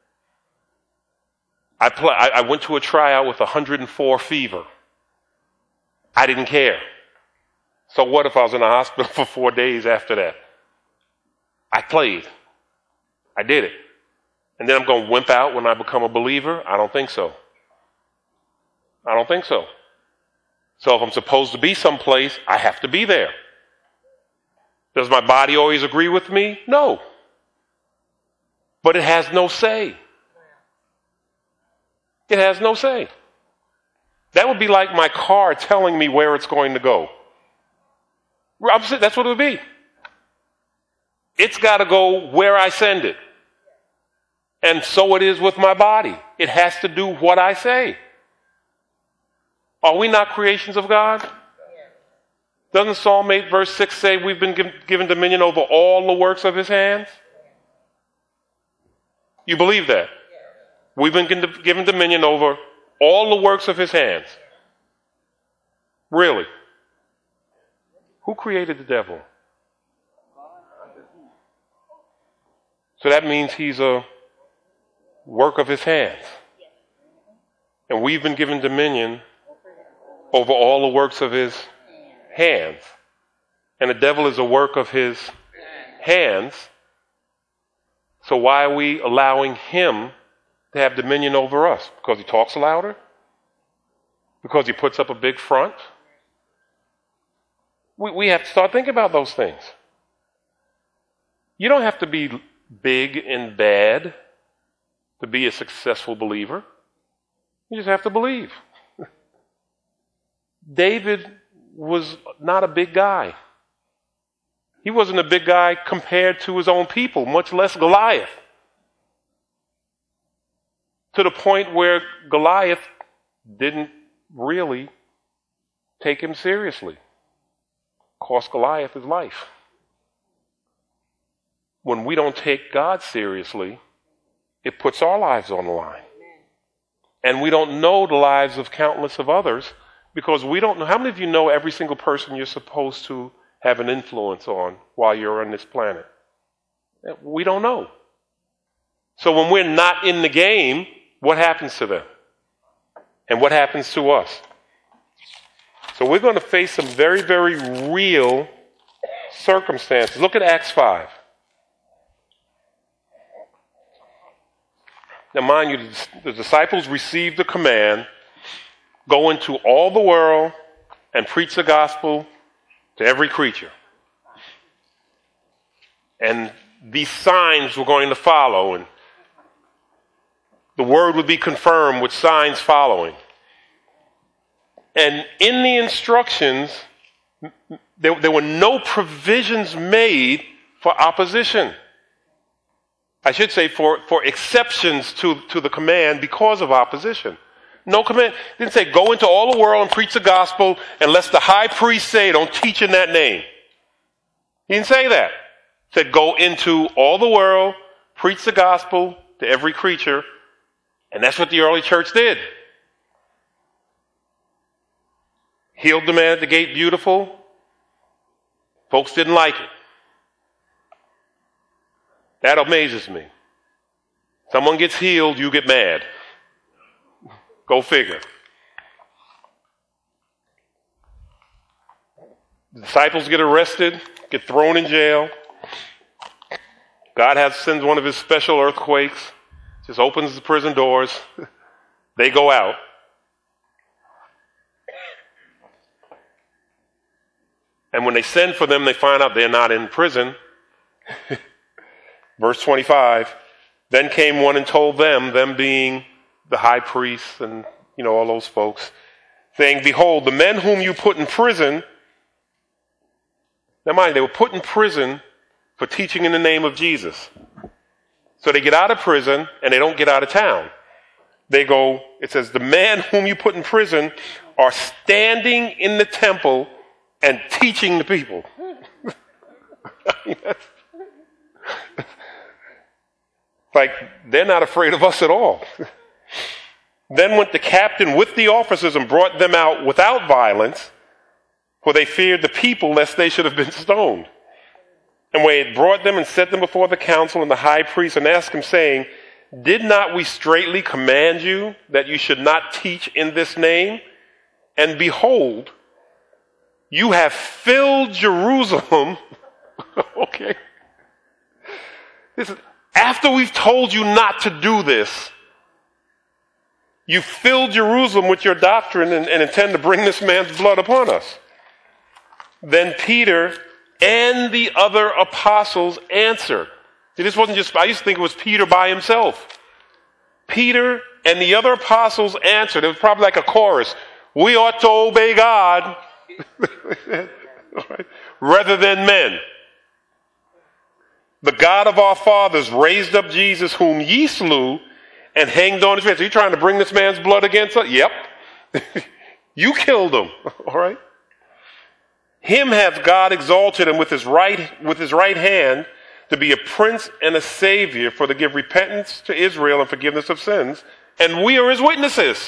I play, I, I went to a tryout with one hundred four fever. I didn't care. So what if I was in the hospital for four days after that? I played. I did it. And then I'm going to wimp out when I become a believer? I don't think so. I don't think so. So if I'm supposed to be someplace, I have to be there. Does my body always agree with me? No. But it has no say. It has no say. That would be like my car telling me where it's going to go. That's what it would be. It's got to go where I send it. And so it is with my body. It has to do what I say. Are we not creations of God? Doesn't Psalm eight verse six say we've been given dominion over all the works of his hands? You believe that? We've been given dominion over all the works of his hands. Really? Who created the devil? So that means he's a work of his hands. And we've been given dominion over all the works of his hands. And the devil is a work of his hands. So why are we allowing him to have dominion over us? Because he talks louder? Because he puts up a big front? We, we have to start thinking about those things. You don't have to be big and bad to be a successful believer. You just have to believe. David was not a big guy. He wasn't a big guy compared to his own people, much less Goliath. To the point where Goliath didn't really take him seriously. Cost Goliath his life. When we don't take God seriously, it puts our lives on the line. And we don't know the lives of countless of others because we don't know. How many of you know every single person you're supposed to have an influence on while you're on this planet? We don't know. So when we're not in the game, what happens to them? And what happens to us? So we're going to face some very, very real circumstances. Look at Acts five. Now, mind you, the disciples received the command, go into all the world and preach the gospel to every creature. And these signs were going to follow, and the word would be confirmed with signs following. And in the instructions, there, there were no provisions made for opposition. I should say for, for exceptions to, to the command because of opposition. No command. It didn't say go into all the world and preach the gospel unless the high priest say don't teach in that name. He didn't say that. It said go into all the world, preach the gospel to every creature. And that's what the early church did. Healed the man at the gate beautiful. Folks didn't like it. That amazes me. Someone gets healed, you get mad. Go figure. The disciples get arrested, get thrown in jail. God has sends one of his special earthquakes, just opens the prison doors. They go out. And when they send for them, they find out they're not in prison. Verse twenty-five, then came one and told them, them being the high priests and, you know, all those folks, saying, behold, the men whom you put in prison, now mind, they were put in prison for teaching in the name of Jesus. So they get out of prison and they don't get out of town. They go, it says, the men whom you put in prison are standing in the temple and teaching the people. Like, they're not afraid of us at all. Then went the captain with the officers and brought them out without violence, for they feared the people lest they should have been stoned. And when he had brought them and set them before the council and the high priest and asked him, saying, did not we straitly command you that you should not teach in this name? And behold, you have filled Jerusalem. Okay. This is, after we've told you not to do this, you filled Jerusalem with your doctrine and, and intend to bring this man's blood upon us. Then Peter and the other apostles answered. See, this wasn't just, I used to think it was Peter by himself. Peter and the other apostles answered. It was probably like a chorus. We ought to obey God rather than men. The God of our fathers raised up Jesus, whom ye slew, and hanged on his tree. So you trying to bring this man's blood against us? Yep. You killed him. All right. Him hath God exalted him with his right, with his right hand to be a prince and a savior, for to give repentance to Israel and forgiveness of sins. And we are his witnesses.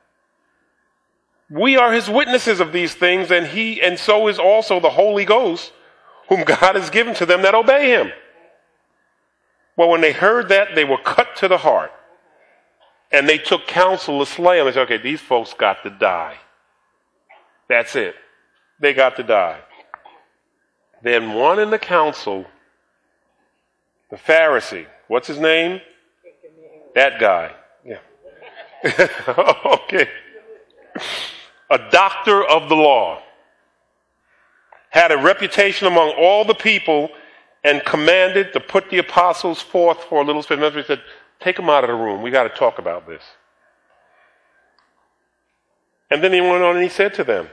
We are his witnesses of these things, and he, and so is also the Holy Ghost, whom God has given to them that obey him. Well, when they heard that, they were cut to the heart. And they took counsel to slay him. They said, okay, these folks got to die. That's it. They got to die. Then one in the council, the Pharisee, what's his name? That guy. Yeah. Okay. A doctor of the law, had a reputation among all the people, and commanded to put the apostles forth for a little space. He said, take them out of the room. We got to talk about this. And then he went on and he said to them,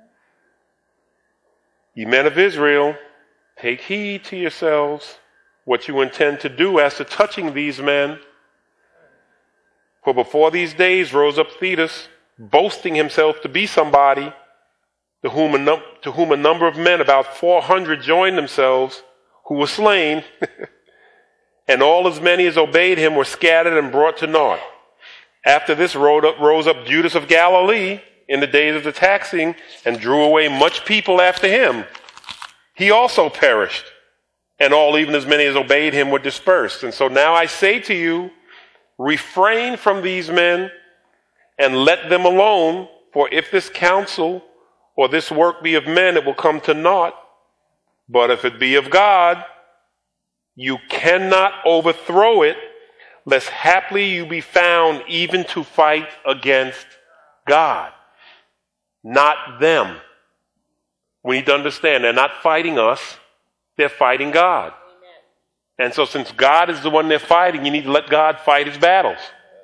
ye men of Israel, take heed to yourselves what you intend to do as to touching these men. For before these days rose up Theudas, boasting himself to be somebody, to whom a, num- to whom a number of men, about four hundred, joined themselves, who were slain, and all as many as obeyed him were scattered and brought to naught. After this rose up, rose up Judas of Galilee in the days of the taxing, and drew away much people after him. He also perished, and all, even as many as obeyed him, were dispersed. And so now I say to you, refrain from these men, and let them alone, for if this counsel or this work be of men, it will come to naught. But if it be of God, you cannot overthrow it, lest haply you be found even to fight against God. Not them. We need to understand they're not fighting us, they're fighting God. Amen. And so since God is the one they're fighting, you need to let God fight his battles.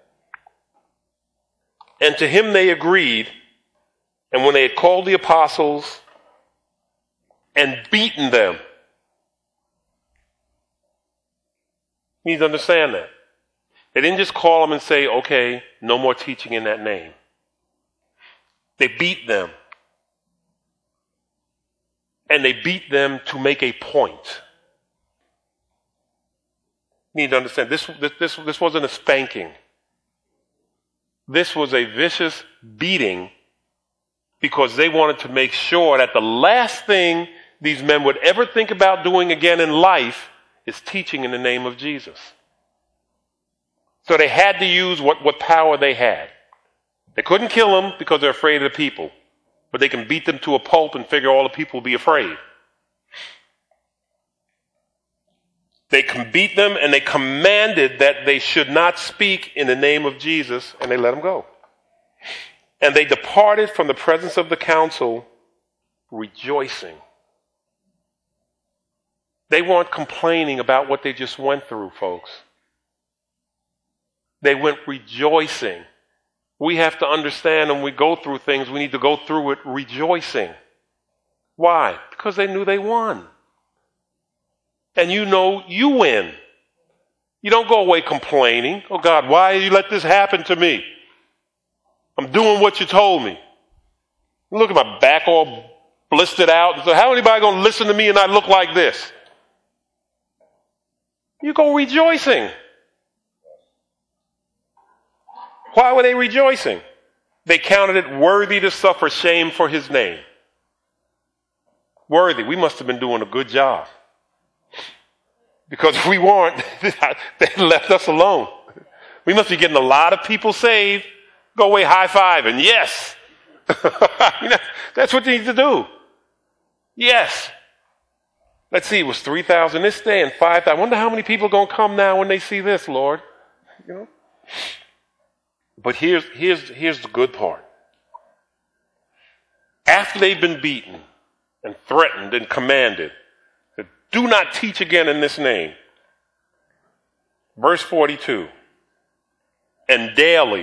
And to him they agreed, and when they had called the apostles and beaten them, you need to understand that. They didn't just call them and say, okay, no more teaching in that name. They beat them. And they beat them to make a point. You need to understand, this, this, this, this wasn't a spanking. This was a vicious beating because they wanted to make sure that the last thing these men would ever think about doing again in life is teaching in the name of Jesus. So they had to use what, what power they had. They couldn't kill them because they're afraid of the people, but they can beat them to a pulp and figure all the people will be afraid. They can beat them, and they commanded that they should not speak in the name of Jesus, and they let them go. And they departed from the presence of the council rejoicing. They weren't complaining about what they just went through, folks. They went rejoicing we have to understand when we go through things, we need to go through it rejoicing. Why? Because they knew they won. And you know you win. You don't go away complaining. Oh God, why did you let this happen to me? I'm doing what you told me. Look at my back all blistered out. So how anybody going to listen to me and I look like this? You go rejoicing. Why were they rejoicing? They counted it worthy to suffer shame for his name. Worthy. We must have been doing a good job. Because if we weren't, they left us alone. We must be getting a lot of people saved. Go away high-fiving. Yes. That's what you need to do. Yes. Let's see, it was three thousand this day and five thousand. I wonder how many people are going to come now when they see this, Lord. You know? But here's, here's, here's the good part. After they've been beaten and threatened and commanded, to do not teach again in this name. Verse forty-two. And daily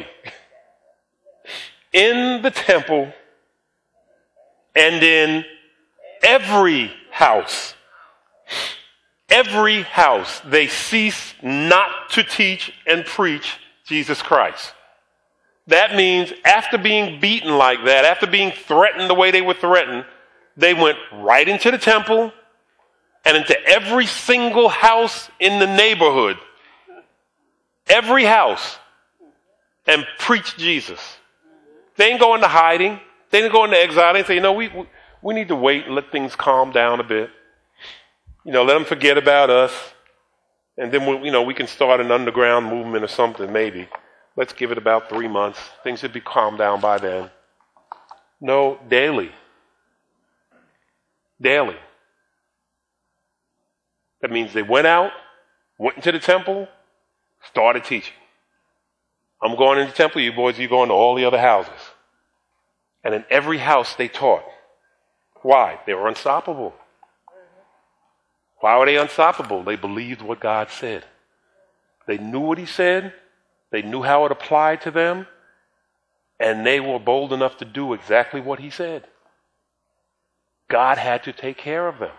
in the temple and in every house, every house, they cease not to teach and preach Jesus Christ. That means after being beaten like that, after being threatened the way they were threatened, they went right into the temple and into every single house in the neighborhood, every house, and preached Jesus. They didn't go into hiding. They didn't go into exile. They didn't say, you know, we, we, we need to wait and let things calm down a bit. You know, let them forget about us. And then, we, you know, we can start an underground movement or something, maybe. Let's give it about three months. Things should be calmed down by then. No, daily. Daily. That means they went out, went into the temple, started teaching. I'm going into the temple, you boys, you going to all the other houses. And in every house they taught. Why? They were unstoppable. Why were they unstoppable? They believed what God said. They knew what he said. They knew how it applied to them. And they were bold enough to do exactly what he said. God had to take care of them.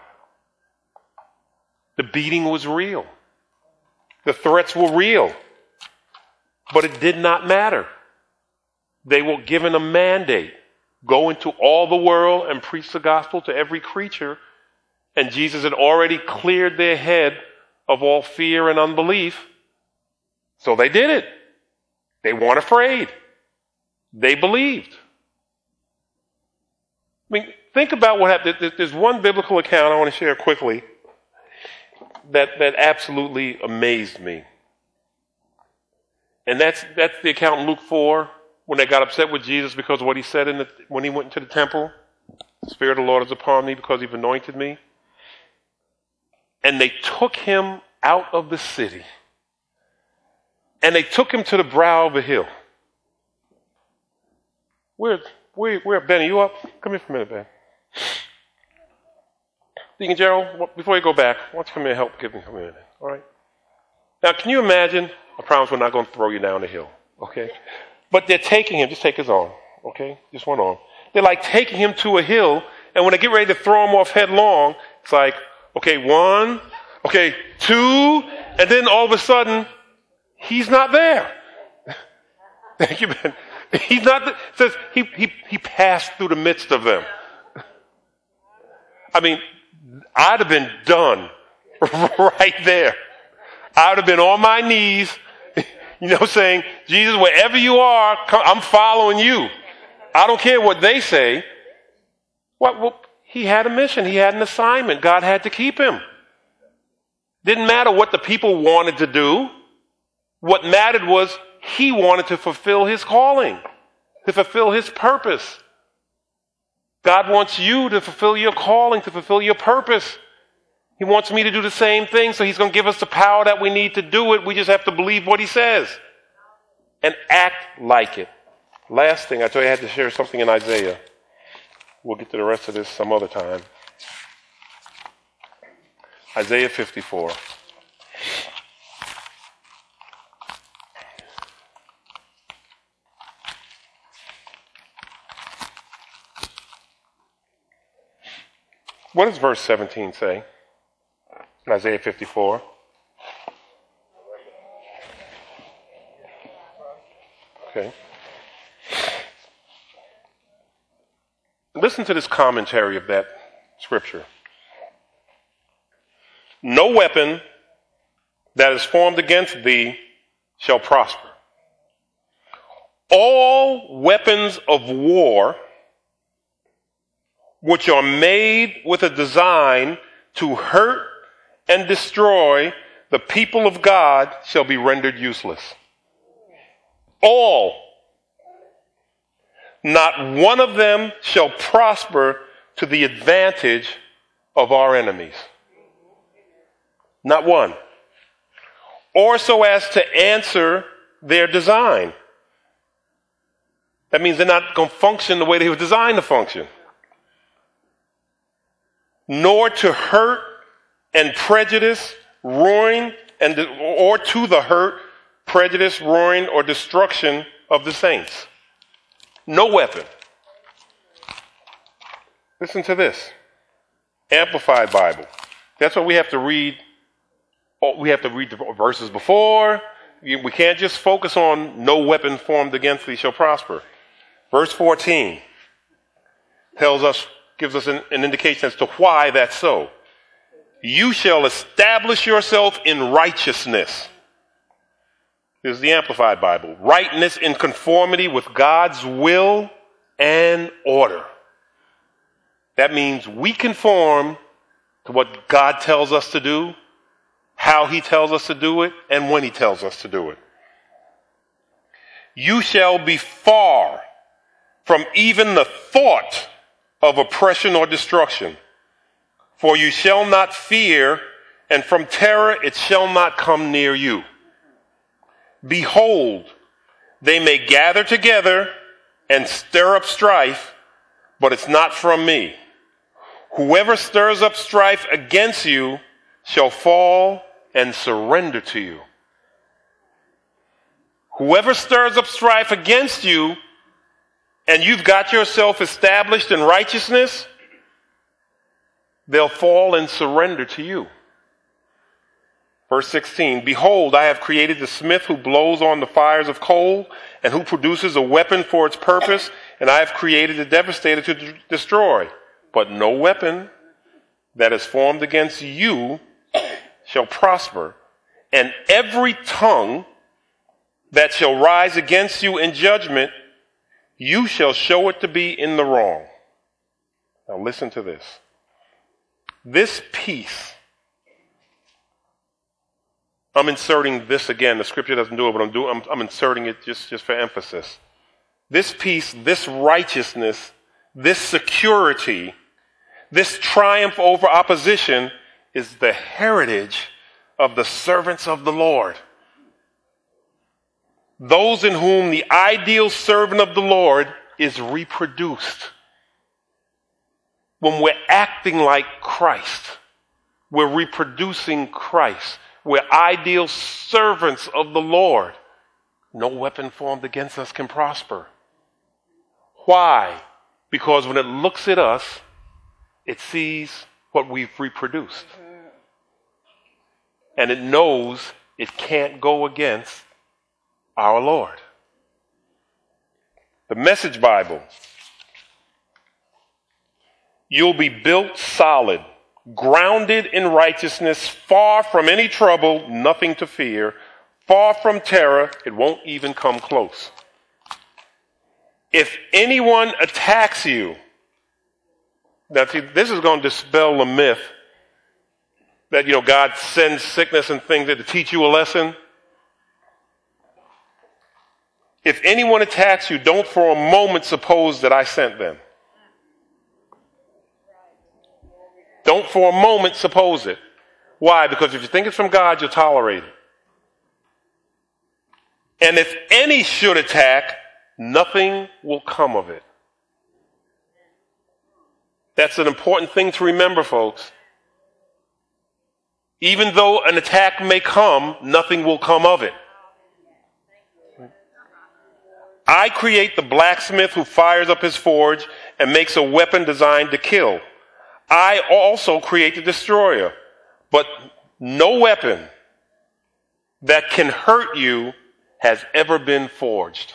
The beating was real. The threats were real. But it did not matter. They were given a mandate. Go into all the world and preach the gospel to every creature. And Jesus had already cleared their head of all fear and unbelief. So they did it. They weren't afraid. They believed. I mean, think about what happened. There's one biblical account I want to share quickly that, that absolutely amazed me. And that's, that's the account in Luke four, when they got upset with Jesus because of what he said in the, when he went into the temple. The Spirit of the Lord is upon me because he's anointed me. And they took him out of the city. And they took him to the brow of a hill. Where, where, where, Ben, are you up? Come here for a minute, Ben. Deacon Gerald, before you go back, why don't you come here and help give me a minute, all right? Now, can you imagine? I promise we're not going to throw you down the hill, okay? But they're taking him, just take his arm, okay? Just one arm. They're like taking him to a hill, and when they get ready to throw him off headlong, it's like, okay, one, okay, two, and then all of a sudden, he's not there. Thank you, Ben. He's not there. It says he, he, he passed through the midst of them. I mean, I'd have been done right there. I would have been on my knees, you know, saying, Jesus, wherever you are, come, I'm following you. I don't care what they say. What, well, he had a mission. He had an assignment. God had to keep him. Didn't matter what the people wanted to do. What mattered was he wanted to fulfill his calling, to fulfill his purpose. God wants you to fulfill your calling, to fulfill your purpose. He wants me to do the same thing, so he's going to give us the power that we need to do it. We just have to believe what he says and act like it. Last thing, I told you I had to share something in Isaiah. We'll get to the rest of this some other time. Isaiah fifty-four. What does verse seventeen say? Isaiah fifty-four. Okay. Listen to this commentary of that scripture. No weapon that is formed against thee shall prosper. All weapons of war which are made with a design to hurt and destroy the people of God shall be rendered useless. All. Not one of them shall prosper to the advantage of our enemies. Not one. Or so as to answer their design. That means they're not going to function the way they were designed to function. Nor to hurt and prejudice, ruin, and or to the hurt, prejudice, ruin, or destruction of the saints. No weapon. Listen to this. Amplified Bible. That's what we have to read. We have to read the verses before. We can't just focus on no weapon formed against thee shall prosper. Verse fourteen tells us, gives us an, an indication as to why that's so. You shall establish yourself in righteousness. This is the Amplified Bible. Rightness in conformity with God's will and order. That means we conform to what God tells us to do, how he tells us to do it, and when he tells us to do it. You shall be far from even the thought of oppression or destruction, for you shall not fear, and from terror it shall not come near you. Behold, they may gather together and stir up strife, but it's not from me. Whoever stirs up strife against you shall fall and surrender to you. Whoever stirs up strife against you, and you've got yourself established in righteousness, they'll fall and surrender to you. Verse sixteen, behold, I have created the smith who blows on the fires of coal and who produces a weapon for its purpose, and I have created the devastator to d- destroy. But no weapon that is formed against you shall prosper, and every tongue that shall rise against you in judgment, you shall show it to be in the wrong. Now listen to this. This peace, I'm inserting this again. The scripture doesn't do it, but I'm doing. I'm, I'm inserting it just, just for emphasis. This peace, this righteousness, this security, this triumph over opposition is the heritage of the servants of the Lord. Those in whom the ideal servant of the Lord is reproduced. When we're acting like Christ, we're reproducing Christ. We're ideal servants of the Lord. No weapon formed against us can prosper. Why? Because when it looks at us, it sees what we've reproduced. And it knows it can't go against our Lord. The Message Bible. You'll be built solid, grounded in righteousness, far from any trouble, nothing to fear, far from terror, it won't even come close. If anyone attacks you, now see, this is going to dispel the myth that, you know, God sends sickness and things to teach you a lesson. If anyone attacks you, don't for a moment suppose that I sent them. Don't for a moment suppose it. Why? Because if you think it's from God, you'll tolerate it. And if any should attack, nothing will come of it. That's an important thing to remember, folks. Even though an attack may come, nothing will come of it. I create the blacksmith who fires up his forge and makes a weapon designed to kill. I also create the destroyer. But no weapon that can hurt you has ever been forged.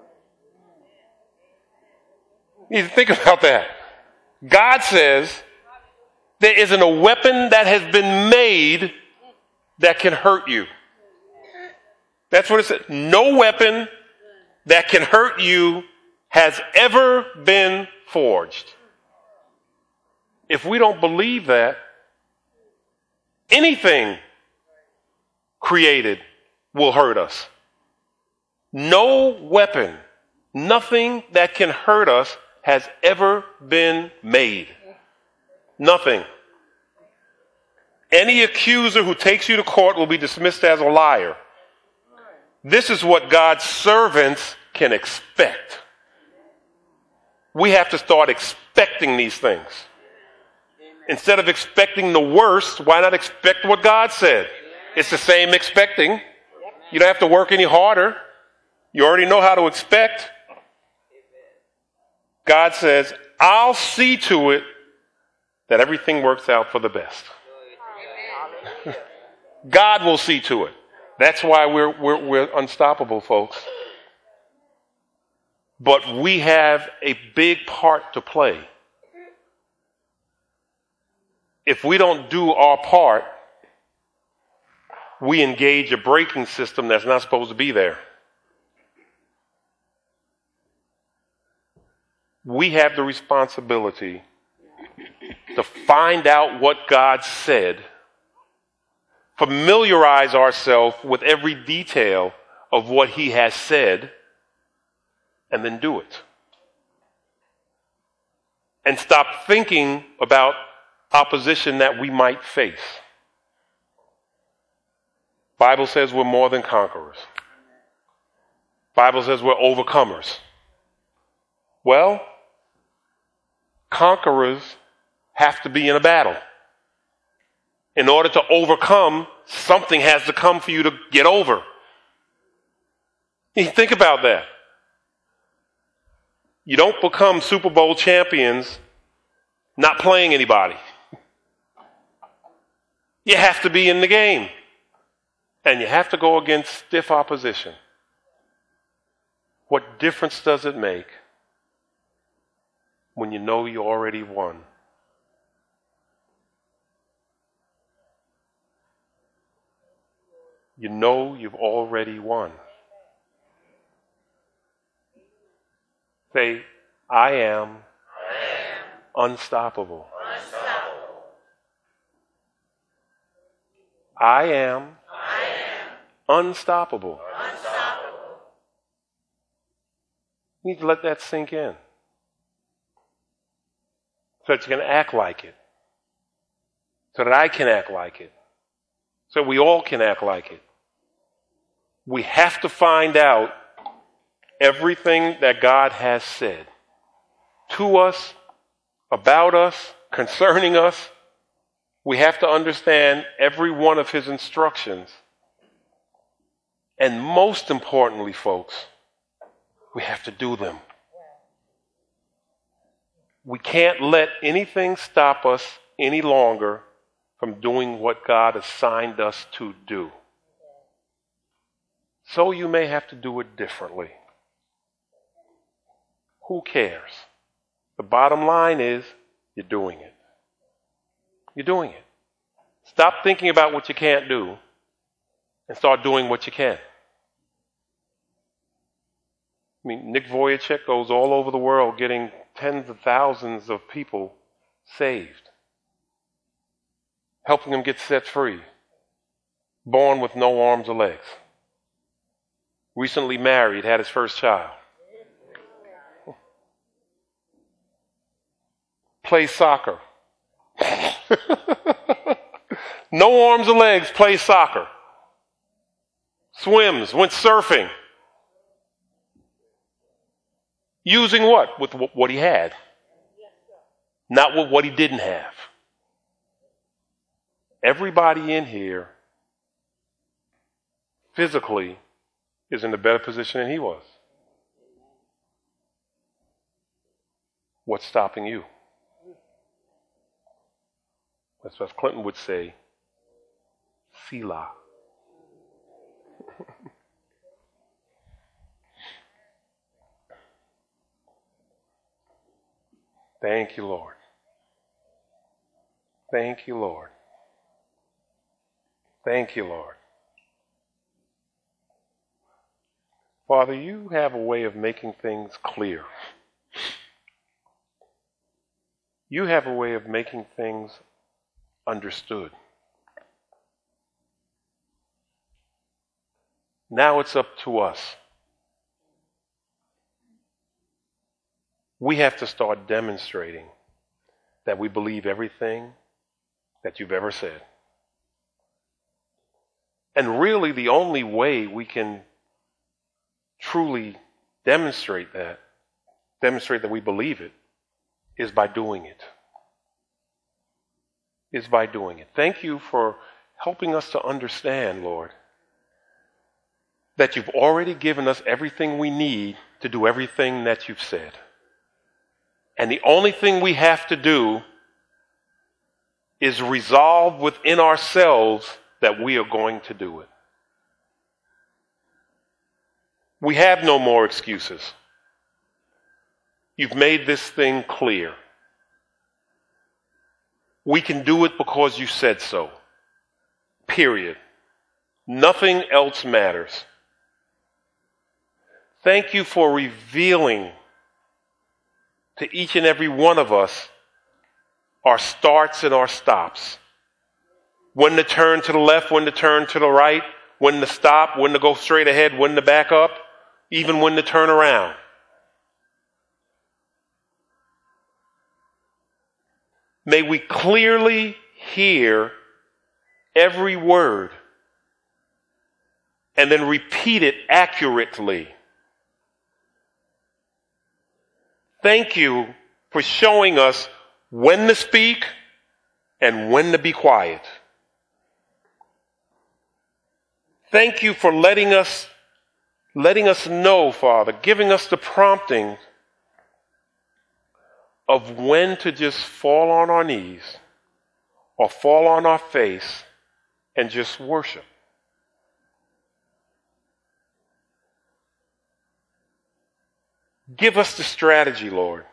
You need to think about that. God says there isn't a weapon that has been made that can hurt you. That's what it says. No weapon that can hurt you has ever been forged. If we don't believe that, anything created will hurt us. No weapon, nothing that can hurt us has ever been made. Nothing. Any accuser who takes you to court will be dismissed as a liar. This is what God's servants can expect. We have to start expecting these things. Instead of expecting the worst, why not expect what God said? It's the same expecting. You don't have to work any harder. You already know how to expect. God says, I'll see to it that everything works out for the best. God will see to it. That's why we're, we're, we're unstoppable, folks. But we have a big part to play. If we don't do our part, we engage a braking system that's not supposed to be there. We have the responsibility to find out what God said, familiarize ourselves with every detail of what he has said, and then do it. And stop thinking about opposition that we might face. Bible says we're more than conquerors. Bible says we're overcomers. Well, conquerors have to be in a battle. In order to overcome, something has to come for you to get over. You think about that. You don't become Super Bowl champions not playing anybody. You have to be in the game. And you have to go against stiff opposition. What difference does it make when you know you already won? You know you've already won. Say, I am, I am unstoppable. unstoppable. I am, I am unstoppable. unstoppable. You need to let that sink in. So that you can act like it. So that I can act like it. So we all can act like it. We have to find out everything that God has said to us, about us, concerning us. We have to understand every one of his instructions. And most importantly, folks, we have to do them. We can't let anything stop us any longer from doing what God assigned us to do. So you may have to do it differently. Who cares? The bottom line is, you're doing it. You're doing it. Stop thinking about what you can't do and start doing what you can. I mean, Nick Vujicic goes all over the world getting tens of thousands of people saved, helping them get set free, born with no arms or legs, recently married, had his first child, plays soccer, no arms or legs, plays soccer, swims, went surfing. Using what? With what he had. Not with what he didn't have. Everybody in here physically is in a better position than he was. What's stopping you? As Pastor Clinton would say, Selah. Thank you, Lord. Thank you, Lord. Thank you, Lord. Father, you have a way of making things clear. You have a way of making things understood. Now it's up to us. We have to start demonstrating that we believe everything that you've ever said. And really the only way we can truly demonstrate that, demonstrate that we believe it, is by doing it. Is by doing it. Thank you for helping us to understand, Lord, that you've already given us everything we need to do everything that you've said. And the only thing we have to do is resolve within ourselves that we are going to do it. We have no more excuses. You've made this thing clear. We can do it because you said so. Period. Nothing else matters. Thank you for revealing to each and every one of us our starts and our stops. When to turn to the left, when to turn to the right, when to stop, when to go straight ahead, when to back up, even when to turn around. May we clearly hear every word and then repeat it accurately. Thank you for showing us when to speak and when to be quiet. Thank you for letting us, letting us know, Father, giving us the prompting of when to just fall on our knees or fall on our face and just worship. Give us the strategy, Lord.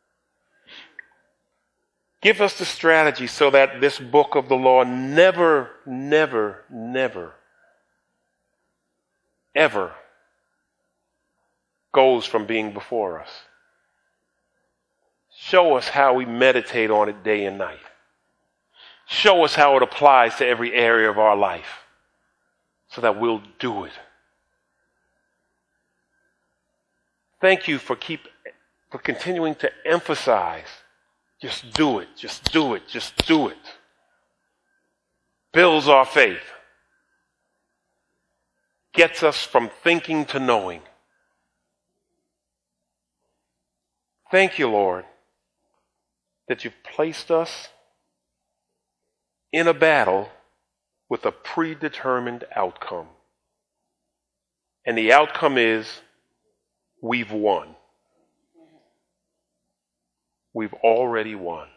Give us the strategy so that this book of the law never, never, never, ever goes from being before us. Show us how we meditate on it day and night. Show us how it applies to every area of our life so that we'll do it. Thank you for keep for continuing to emphasize, just do it, just do it, just do it. Builds our faith. Gets us from thinking to knowing. Thank you, Lord, that you've placed us in a battle with a predetermined outcome. And the outcome is we've won. We've already won.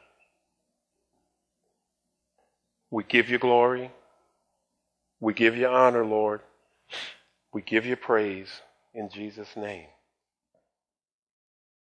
We give you glory. We give you honor, Lord. We give you praise in Jesus' name.